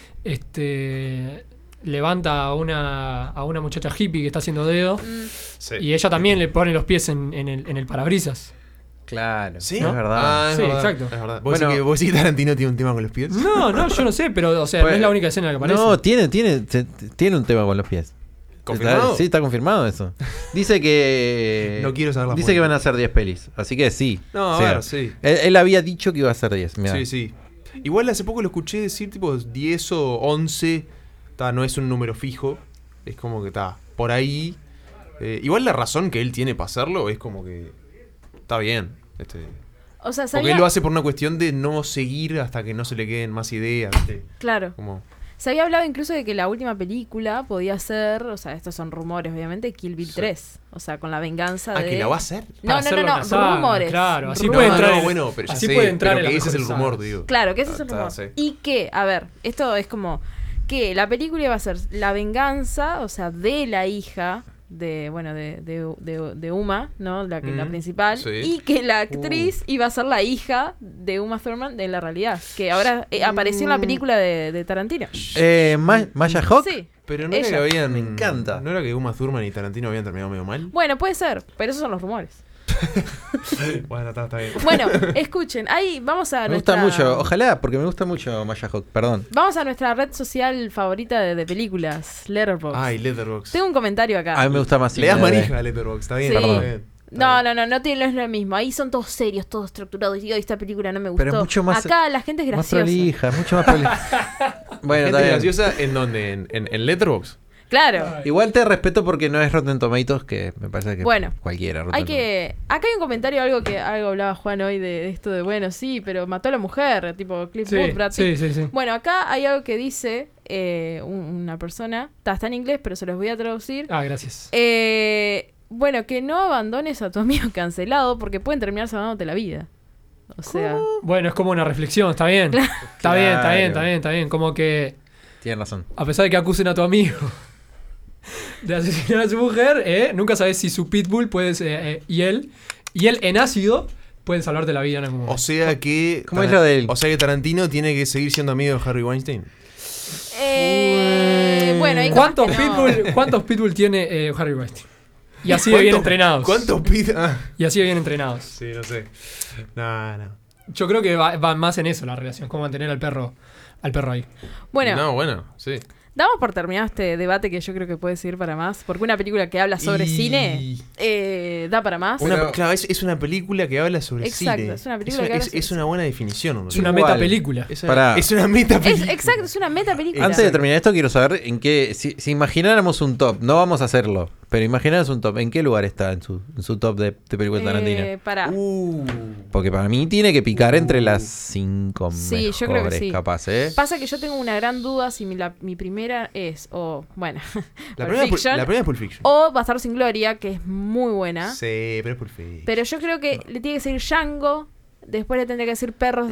E: este, levanta a una, a una muchacha hippie que está haciendo dedo
B: Mm,
D: Sí.
E: y ella también le pone los pies en, en el, en el parabrisas.
C: Claro,
D: ¿Sí?
C: es verdad.
D: Ah, es
E: Sí,
D: verdad,
E: exacto.
D: Es verdad. ¿Vos,
C: Bueno.
D: decís que, ¿Vos decís que Tarantino tiene un tema con los pies?
E: No, no, yo no sé, pero o sea,
C: Pues,
E: no es la única escena en la que aparece.
C: No, tiene, tiene, te- te- tiene un tema con los pies.
D: ¿Confirmado?
C: Está- sí, está confirmado eso. Dice que.
D: No quiero saber la
C: Dice
D: fuente.
C: que van a hacer diez pelis. Así que sí.
D: No, a
C: O sea,
D: ver, sí.
C: Él, él había dicho que iba a hacer diez. mirá.
D: Sí, sí. Igual hace poco lo escuché decir tipo diez o once. Ta, no es un número fijo. Es como que está por ahí. Eh, igual la razón que él tiene para hacerlo es como que está bien. Este,
B: O sea,
D: porque
B: sabía...
D: él lo hace por una cuestión de no seguir hasta que no se le queden más ideas. ¿viste?
B: Claro.
D: Como,
B: Se había hablado incluso de que la última película podía ser, o sea, estos son rumores, obviamente, Kill Bill
D: Sí.
B: tres. O sea, con la venganza
D: ah,
B: de...
D: que la va a hacer.
B: No, no, no,
E: hacerlo en la
B: no,
E: saga,
B: rumores.
E: claro, así
B: Rumores.
E: puede
D: No,
E: entrar
D: no,
E: en-
D: bueno, pero ya
E: así
D: sé,
E: puede entrar
D: pero
E: en
D: que
E: las
D: ese es el
E: mejores
D: rumor,
E: sagas.
D: digo.
B: Claro, que ese es el
D: Está,
B: rumor.
D: sí.
B: Y que, a ver, esto es como que la película iba a ser la venganza, o sea, de la hija de, bueno, de, de, de, de Uma, ¿no? La, que, la
D: Mm,
B: principal.
D: sí.
B: Y que la actriz iba a ser la hija de Uma Thurman en la realidad. Que ahora eh, apareció en la película de, de Tarantino.
C: Eh, Ma- Maya Hawk.
B: Sí.
D: Pero no era que
B: Ella.
D: habían.
C: Me encanta.
D: ¿No era que Uma Thurman y Tarantino habían terminado medio mal?
B: Bueno, puede ser, pero esos son los rumores.
D: Bueno, está, está bien.
B: Bueno, escuchen, ahí vamos a
C: Me
B: nuestra...
C: gusta mucho. Ojalá, porque me gusta mucho Maya Hawk. Perdón.
B: Vamos a nuestra red social favorita de, de películas, Letterboxd.
D: Ay, Letterboxd.
B: Tengo un comentario acá.
C: A mí me gusta más.
D: Le das
C: I M D B.
D: manija a Letterboxd, está bien.
B: Sí.
D: está bien.
B: No, no, no, no, tiene, no es lo mismo. Ahí son todos serios, todos estructurados. Y digo, esta película no me gustó.
C: Pero es mucho más-
B: Acá la gente es
C: Más
B: graciosa.
C: prolija, mucho más prolija. Bueno,
D: Gente
C: está bien.
D: graciosa, ¿en dónde? ¿En, en, en Letterboxd?
B: Claro.
C: Igual te respeto porque no es Rotten Tomatoes, que me parece que
B: Bueno,
C: cualquiera. Rotten
B: Hay que... Acá hay un comentario, algo que algo hablaba Juan hoy de, de esto de, bueno, sí, pero mató a la mujer, tipo Cliff
E: Sí,
B: Booth, Brad Pitt.
E: sí, sí, sí.
B: Bueno, acá hay algo que dice eh, un- una persona, está, está en inglés, pero se los voy a traducir.
E: Ah, gracias.
B: Eh, bueno, que no abandones a tu amigo cancelado porque pueden terminar salvándote la vida. O sea,
E: Bueno, es como una reflexión, está bien. Está bien, está bien, está bien, está bien. Como que
C: Tomatoes. Tienes razón.
E: a pesar de que acusen a tu amigo de asesinar a su mujer, eh, nunca sabes si su pitbull puede ser, eh, y él, y él en ácido pueden salvarte la vida en algún momento.
D: O sea que.
C: ¿Cómo es lo de él?
D: O sea que Tarantino tiene que seguir siendo amigo de Harry Weinstein.
B: eh, bueno, hay
E: ¿Cuántos
B: cosas que no.
E: pitbull, ¿Cuántos pitbull tiene eh, Harry Weinstein? Y así de bien
D: ¿Cuántos-
E: entrenados.
D: ¿Cuántos pit? Ah,
E: Y así de bien entrenados.
D: sí, no sé. No, no.
E: Yo creo que va, va más en eso la relación, cómo mantener al perro, al perro ahí.
B: Bueno,
D: No, bueno, sí.
B: damos por terminado este debate que yo creo que puede seguir para más. Porque una película que habla sobre
D: Y-
B: cine eh, da para más.
D: Una-
C: Pero-
D: claro, es, es una película que habla sobre
B: Exacto,
D: cine.
B: es una película
D: es,
B: que habla
D: es-
B: sobre
D: es una buena definición. ¿no?
E: Es una
C: Igual.
E: metapelícula.
D: Es,
C: Pará.
D: es una meta
B: Es,
D: película.
B: exacto, es una meta película.
C: Antes de terminar esto, quiero saber en qué. Si, si imagináramos un top, no vamos a hacerlo, pero imagináramos un top, ¿en qué lugar está en su, en su top de, de películas de Tarantino?
B: Eh, para.
D: Uh.
C: Porque para mí tiene que picar entre las cinco
B: Sí,
C: mejores,
B: yo creo que sí.
C: capaz, ¿eh?
B: Pasa que yo tengo una gran duda si mi, la- mi primera es, o, bueno,
D: La
B: Pulp
D: primera, es Pul-
B: Fiction,
D: la primera es Pulp Fiction.
B: o Bastardos sin Gloria, que es muy buena.
D: Sí, pero es Pulp Fiction.
B: Pero yo creo que le tiene que decir Django, después le tendría que decir Perros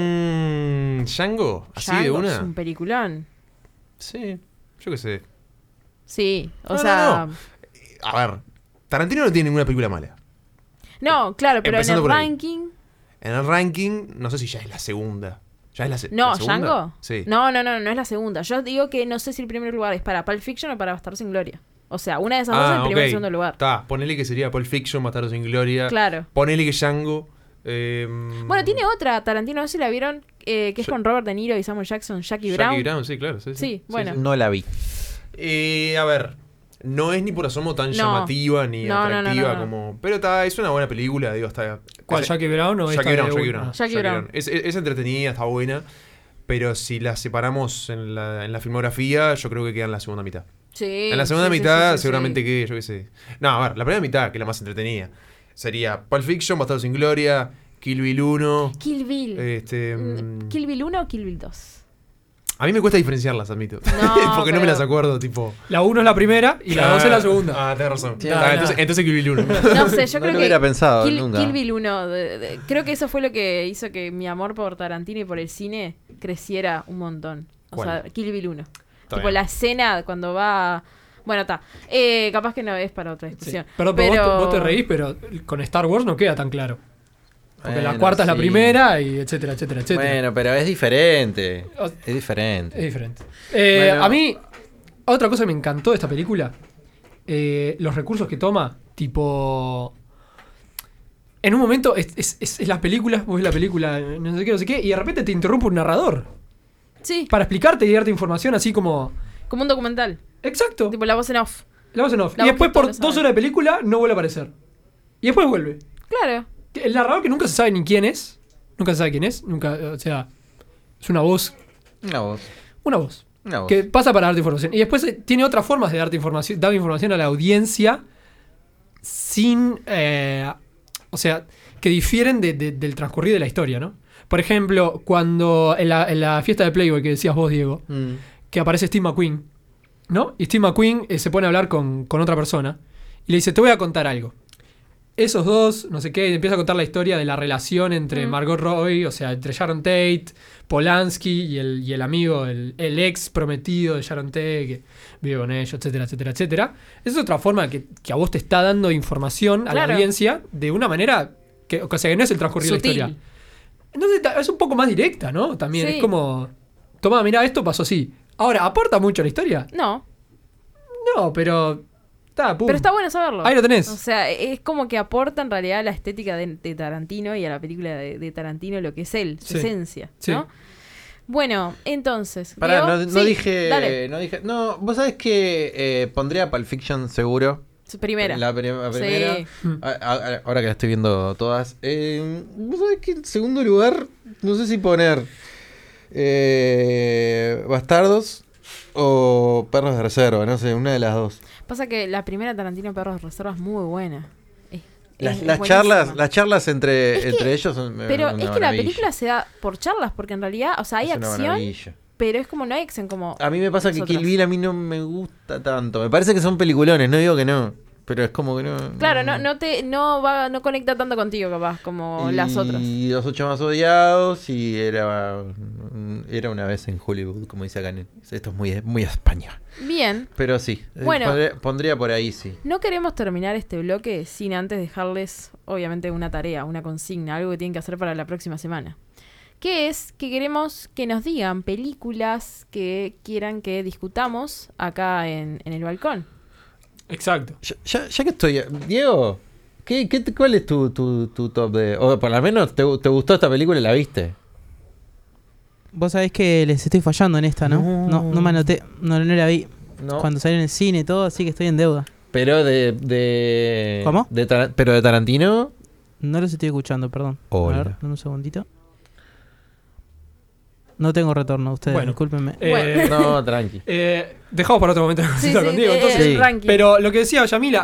B: de...
D: Mm, ¿Django? ¿Así
B: Django
D: de
B: es
D: una?
B: un peliculón.
D: Sí, yo qué sé.
B: Sí, o
D: No,
B: sea...
D: no, A ver, Tarantino no tiene ninguna película mala.
B: No, claro, pero en
D: Empezando
B: el
D: por ahí.
B: ranking...
D: En el ranking, no sé si ya es la segunda. ¿Ya es la, se-
B: No,
D: la segunda?
B: Django.
D: Sí.
B: No, no, no, no es la segunda. Yo digo que no sé si el primer lugar es para Pulp Fiction o para Bastardos sin Gloria. O sea, una de esas dos es
D: Ah,
B: el primer
D: ok.
B: y segundo lugar.
D: Está, ponele que sería Pulp Fiction, Bastardos sin Gloria.
B: Claro.
D: Ponele que Django. eh,
B: Bueno, tiene otra, Tarantino, no sé si la vieron, eh, que es
D: Ja-
B: con Robert De Niro y Samuel Jackson, Jackie,
D: Jackie
B: Brown.
D: Brown, sí, claro. Sí, sí.
B: Sí, bueno.
C: No la vi.
D: Eh, a ver, no es ni por asomo tan
B: No.
D: llamativa ni
B: No, no, no,
D: atractiva
B: no, no.
D: como. Pero está, es una buena película, digo, está.
E: ¿Cuál,
D: es-
E: Jackie Brown o esta
D: Jackie Brown,
E: de-
D: Jackie Brown.
E: Ah.
B: Jackie Brown.
D: Es, es- es entretenida, está buena. Pero si la separamos en la, en la filmografía, yo creo que queda en la segunda mitad.
B: Sí,
D: En la segunda
B: sí, sí,
D: mitad,
B: sí, sí,
D: seguramente
B: sí.
D: que, yo qué sé. No, a ver, la primera mitad, que es la más entretenida, sería Pulp Fiction, Bastardos sin Gloria, Kill Bill uno.
B: Kill Bill.
D: Este,
B: Mm,
D: mm,
B: ¿Kill Bill uno o Kill Bill dos?
D: a mí me cuesta diferenciarlas, admito.
B: No,
D: Porque no me
B: pero-
D: las acuerdo, tipo.
E: La uno es la primera y la dos es la segunda.
D: Ah, tenés razón.
C: Sí,
D: Ah,
E: nada.
D: entonces, entonces Kill Bill uno.
B: No sé, yo
C: No
B: creo
C: lo
B: que
C: hubiera pensado
B: Kill,
C: nunca.
B: Kill Bill uno, de- de- creo que eso fue lo que hizo que mi amor por Tarantino y por el cine creciera un montón. O
D: ¿Cuál?
B: sea, Kill Bill uno.
D: Está
B: Tipo
D: bien.
B: la escena cuando va... Bueno, está. Eh, capaz que no es para otra
E: Sí.
B: discusión.
E: Perdón, pero
B: pero
E: vos, te, vos te reís, pero con Star Wars no queda tan claro. Porque la
C: Bueno,
E: cuarta es la
C: sí.
E: primera y etcétera, etcétera, etcétera.
C: Bueno, pero es diferente.
E: O-
C: Es diferente.
E: Es diferente. Eh,
C: Bueno.
E: A mí, otra cosa que me encantó de esta película, eh, los recursos que toma, tipo... en un momento es, es, es, es la película, vos ves la película, no sé qué, no sé qué, y de repente te interrumpe un narrador
B: Sí,
E: para explicarte y darte información así como...
B: como un documental.
E: Exacto,
B: Tipo la voz en off.
E: la voz en off.
B: la
E: Y
B: voz
E: después
B: que
E: por
B: todos
E: dos
B: saben.
E: horas de película no vuelve a aparecer. Y después vuelve.
B: Claro.
E: El narrador que nunca se sabe ni quién es, nunca se sabe quién es, nunca, o sea, es una voz,
C: Una voz.
E: una voz.
C: Una voz.
E: Que pasa para darte información. Y después eh, tiene otras formas de darte información, dar información a la audiencia sin, eh, o sea, que difieren de- de- del transcurrir de la historia, ¿no? Por ejemplo, cuando en la, en la fiesta de Playboy que decías vos, Diego,
C: Mm.
E: que aparece Steve McQueen, ¿no? Y Steve McQueen eh, se pone a hablar con, con otra persona y le dice, te voy a contar algo. Esos dos, no sé qué, y empieza a contar la historia de la relación entre
B: Mm.
E: Margot Robbie, o sea, entre Sharon Tate, Polanski y el, y el amigo, el, el ex prometido de Sharon Tate, que vive con ellos, etcétera, etcétera, etcétera. Esa es otra forma que, que a vos te está dando información a
B: Claro.
E: la audiencia de una manera que, o sea, que no es el transcurrir de la
B: Sutil.
E: historia. Entonces ta- es un poco más directa, ¿no? También
B: Sí.
E: es como, toma, mira, esto pasó así. Ahora, ¿aporta mucho a la historia?
B: No,
E: No, pero... Está, pum.
B: pero está bueno saberlo.
E: Ahí lo tenés.
B: O sea, es como que aporta en realidad a la estética de, de Tarantino y a la película de, de Tarantino lo que es él, su
E: Sí.
B: esencia,
E: Sí.
B: ¿no? Bueno, entonces.
C: Pará,
B: Diego,
C: no, no
B: sí,
C: dije,
B: Dale,
C: no dije. No, vos sabés que eh, pondría Pulp Fiction seguro.
B: su primera.
C: La, pri- la
B: Sí.
C: primera. A- a- ahora que la estoy viendo todas. Eh, vos sabés que en segundo lugar, no sé si poner eh, Bastardos o Perros de Reserva, no sé, una de las dos.
B: Pasa que la primera Tarantino Perros de Reserva es muy buena. Es-
C: Las,
B: es
C: las
B: buenísima.
C: charlas, las charlas entre,
B: Es que-
C: entre ellos son
B: Pero
C: una
B: es que la
C: maravilla.
B: película se da por charlas, porque en realidad, o sea, hay
C: Es una
B: acción,
C: maravilla.
B: pero es como no hay acción como.
C: A mí me pasa que
B: nosotros.
C: Kill Bill a mí no me gusta tanto. Me parece que son peliculones, no digo que no. Pero es como que no.
B: Claro, no, no te, no va, no conecta tanto contigo, capaz, como las otras.
C: Y los ocho más odiados y era era una vez en Hollywood, como dice acá. en- Esto es muy, muy España.
B: Bien.
C: Pero sí, eh,
B: Bueno.
C: pondría, pondría por ahí, sí.
B: No queremos terminar este bloque sin antes dejarles, obviamente, una tarea, una consigna, algo que tienen que hacer para la próxima semana. Que es que queremos que nos digan películas que quieran que discutamos acá en, en el balcón.
E: Exacto.
C: Ya, ya- ya que estoy. Diego, ¿qué, qué, ¿cuál es tu, tu, tu top de.? O por lo menos, ¿te, te gustó esta película y la viste?
G: Vos sabés que les estoy fallando en esta, ¿no?
C: No.
G: No, no, me anoté, no, no la vi
C: No.
G: cuando salió en el cine y todo, así que estoy en deuda.
C: Pero de. de
G: ¿Cómo?
C: de Tar- pero de Tarantino.
G: No los estoy escuchando, perdón.
C: Hola.
G: A ver, dame un segundito. No tengo retorno, ustedes,
E: Bueno.
G: discúlpenme.
E: Eh,
C: No, tranqui.
E: eh, dejamos para otro momento la
B: Sí,
E: cosita
B: sí,
E: con Diego,
B: eh,
E: entonces.
B: el
C: Sí.
B: ranking.
E: Pero lo que decía Yamila,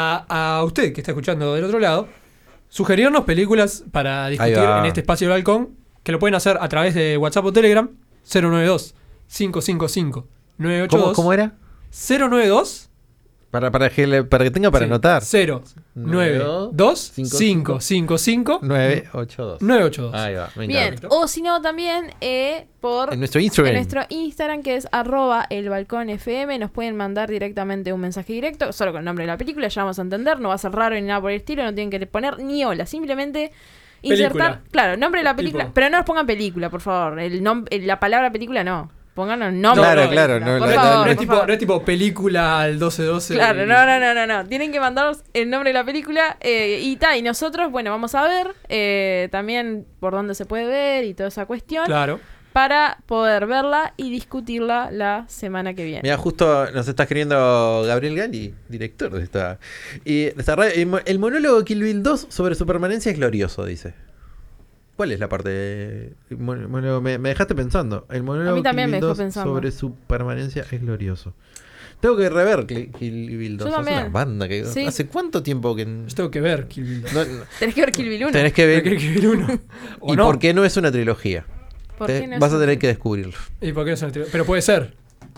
E: a, a usted que está escuchando del otro lado, sugerirnos películas para discutir
C: va.
E: en este espacio del balcón, que lo pueden hacer a través de WhatsApp o Telegram, cero nueve dos, cinco cinco cinco, nueve ocho dos.
C: ¿Cómo, ¿Cómo era?
E: cero nueve dos
C: Para, para, que, le- para que tenga para
E: sí,
C: anotar.
E: cero nueve dos cinco cinco cinco
C: nueve ocho dos.
E: nueve ocho dos.
C: Ahí va, me
B: Bien,
C: encanta.
B: o si no también eh, por
C: En nuestro Instagram.
B: en nuestro Instagram que es arroba el balcón F M, nos pueden mandar directamente un mensaje directo, solo con el nombre de la película, ya vamos a entender, no va a ser raro ni nada por el estilo, no tienen que poner ni hola, simplemente insertar,
E: Película.
B: claro, nombre de la película,
E: Tipo.
B: pero no nos pongan película, por favor, el nom- el- la palabra película no, pónganos nombre.
C: Claro,
B: de la
C: claro,
B: película,
C: no,
B: por
C: la-
B: favor,
E: no, es
B: por
E: tipo,
B: favor.
E: no es tipo película al doce doce.
B: Claro, no, no, no, no, no. Tienen que mandarnos el nombre de la película eh, y ta, y nosotros, bueno, vamos a ver eh, también por dónde se puede ver y toda esa cuestión
E: Claro.
B: para poder verla y discutirla la semana que viene.
C: Mira, justo nos está escribiendo Gabriel Gali, director de esta. Y de esta radio. El, mo- el monólogo de Kill Bill dos sobre su permanencia es glorioso, dice. ¿Cuál es la parte? de- mon- monólogo? me, me dejaste pensando. El monólogo
B: A mí
C: de
B: también
C: Kill
B: me
C: Bill
B: dejó
C: dos
B: pensando.
C: sobre su permanencia es glorioso. Tengo que rever Cl- Kill Bill dos.
B: Yo
C: Es
B: también.
C: una banda que.
B: Sí.
C: ¿Hace cuánto tiempo que.?
E: Yo tengo que ver Kill Bill dos.
C: No, no,
B: Tenés que ver Kill Bill uno.
C: tenés que ver.
E: Tengo que ver uno. ¿O
C: ¿Y
E: no?
C: por qué no es una trilogía?
B: ¿Por
C: Te-
B: qué no es
C: vas a
B: una-
C: tener que descubrirlo.
E: ¿Y por qué no es una trilogía? Pero puede ser.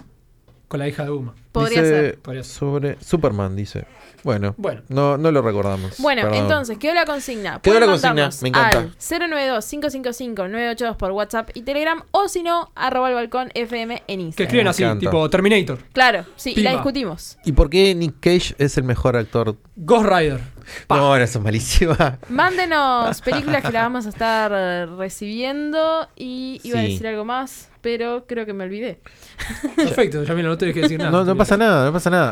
E: Con la hija de Uma.
B: Podría
C: Dice
B: ser.
E: Podría ser.
C: sobre Superman, dice. Bueno,
E: Bueno.
C: no, no lo recordamos.
B: Bueno,
C: Perdón.
B: entonces, quedó la consigna.
C: Quedó
B: Pueden
C: la consigna,
B: mandarnos
C: me encanta.
B: al cero nueve dos, cinco cinco cinco, nueve ocho dos por WhatsApp y Telegram, o si no, arroba el balcón F M en
E: Que
B: Instagram.
E: escriben
C: Me
E: así,
C: encanta.
E: tipo Terminator.
B: Claro, sí, y la
E: Pimba.
B: discutimos.
C: ¿Y por qué Nick Cage es el mejor actor?
E: Ghost Rider. Pa.
C: No, eso es malísima.
B: Mándenos películas que las vamos a estar eh, recibiendo y iba a
C: Sí.
B: decir algo más, pero creo que me olvidé.
E: Perfecto, ya me no tenés que decir nada.
C: No, no pasa nada, no pasa nada.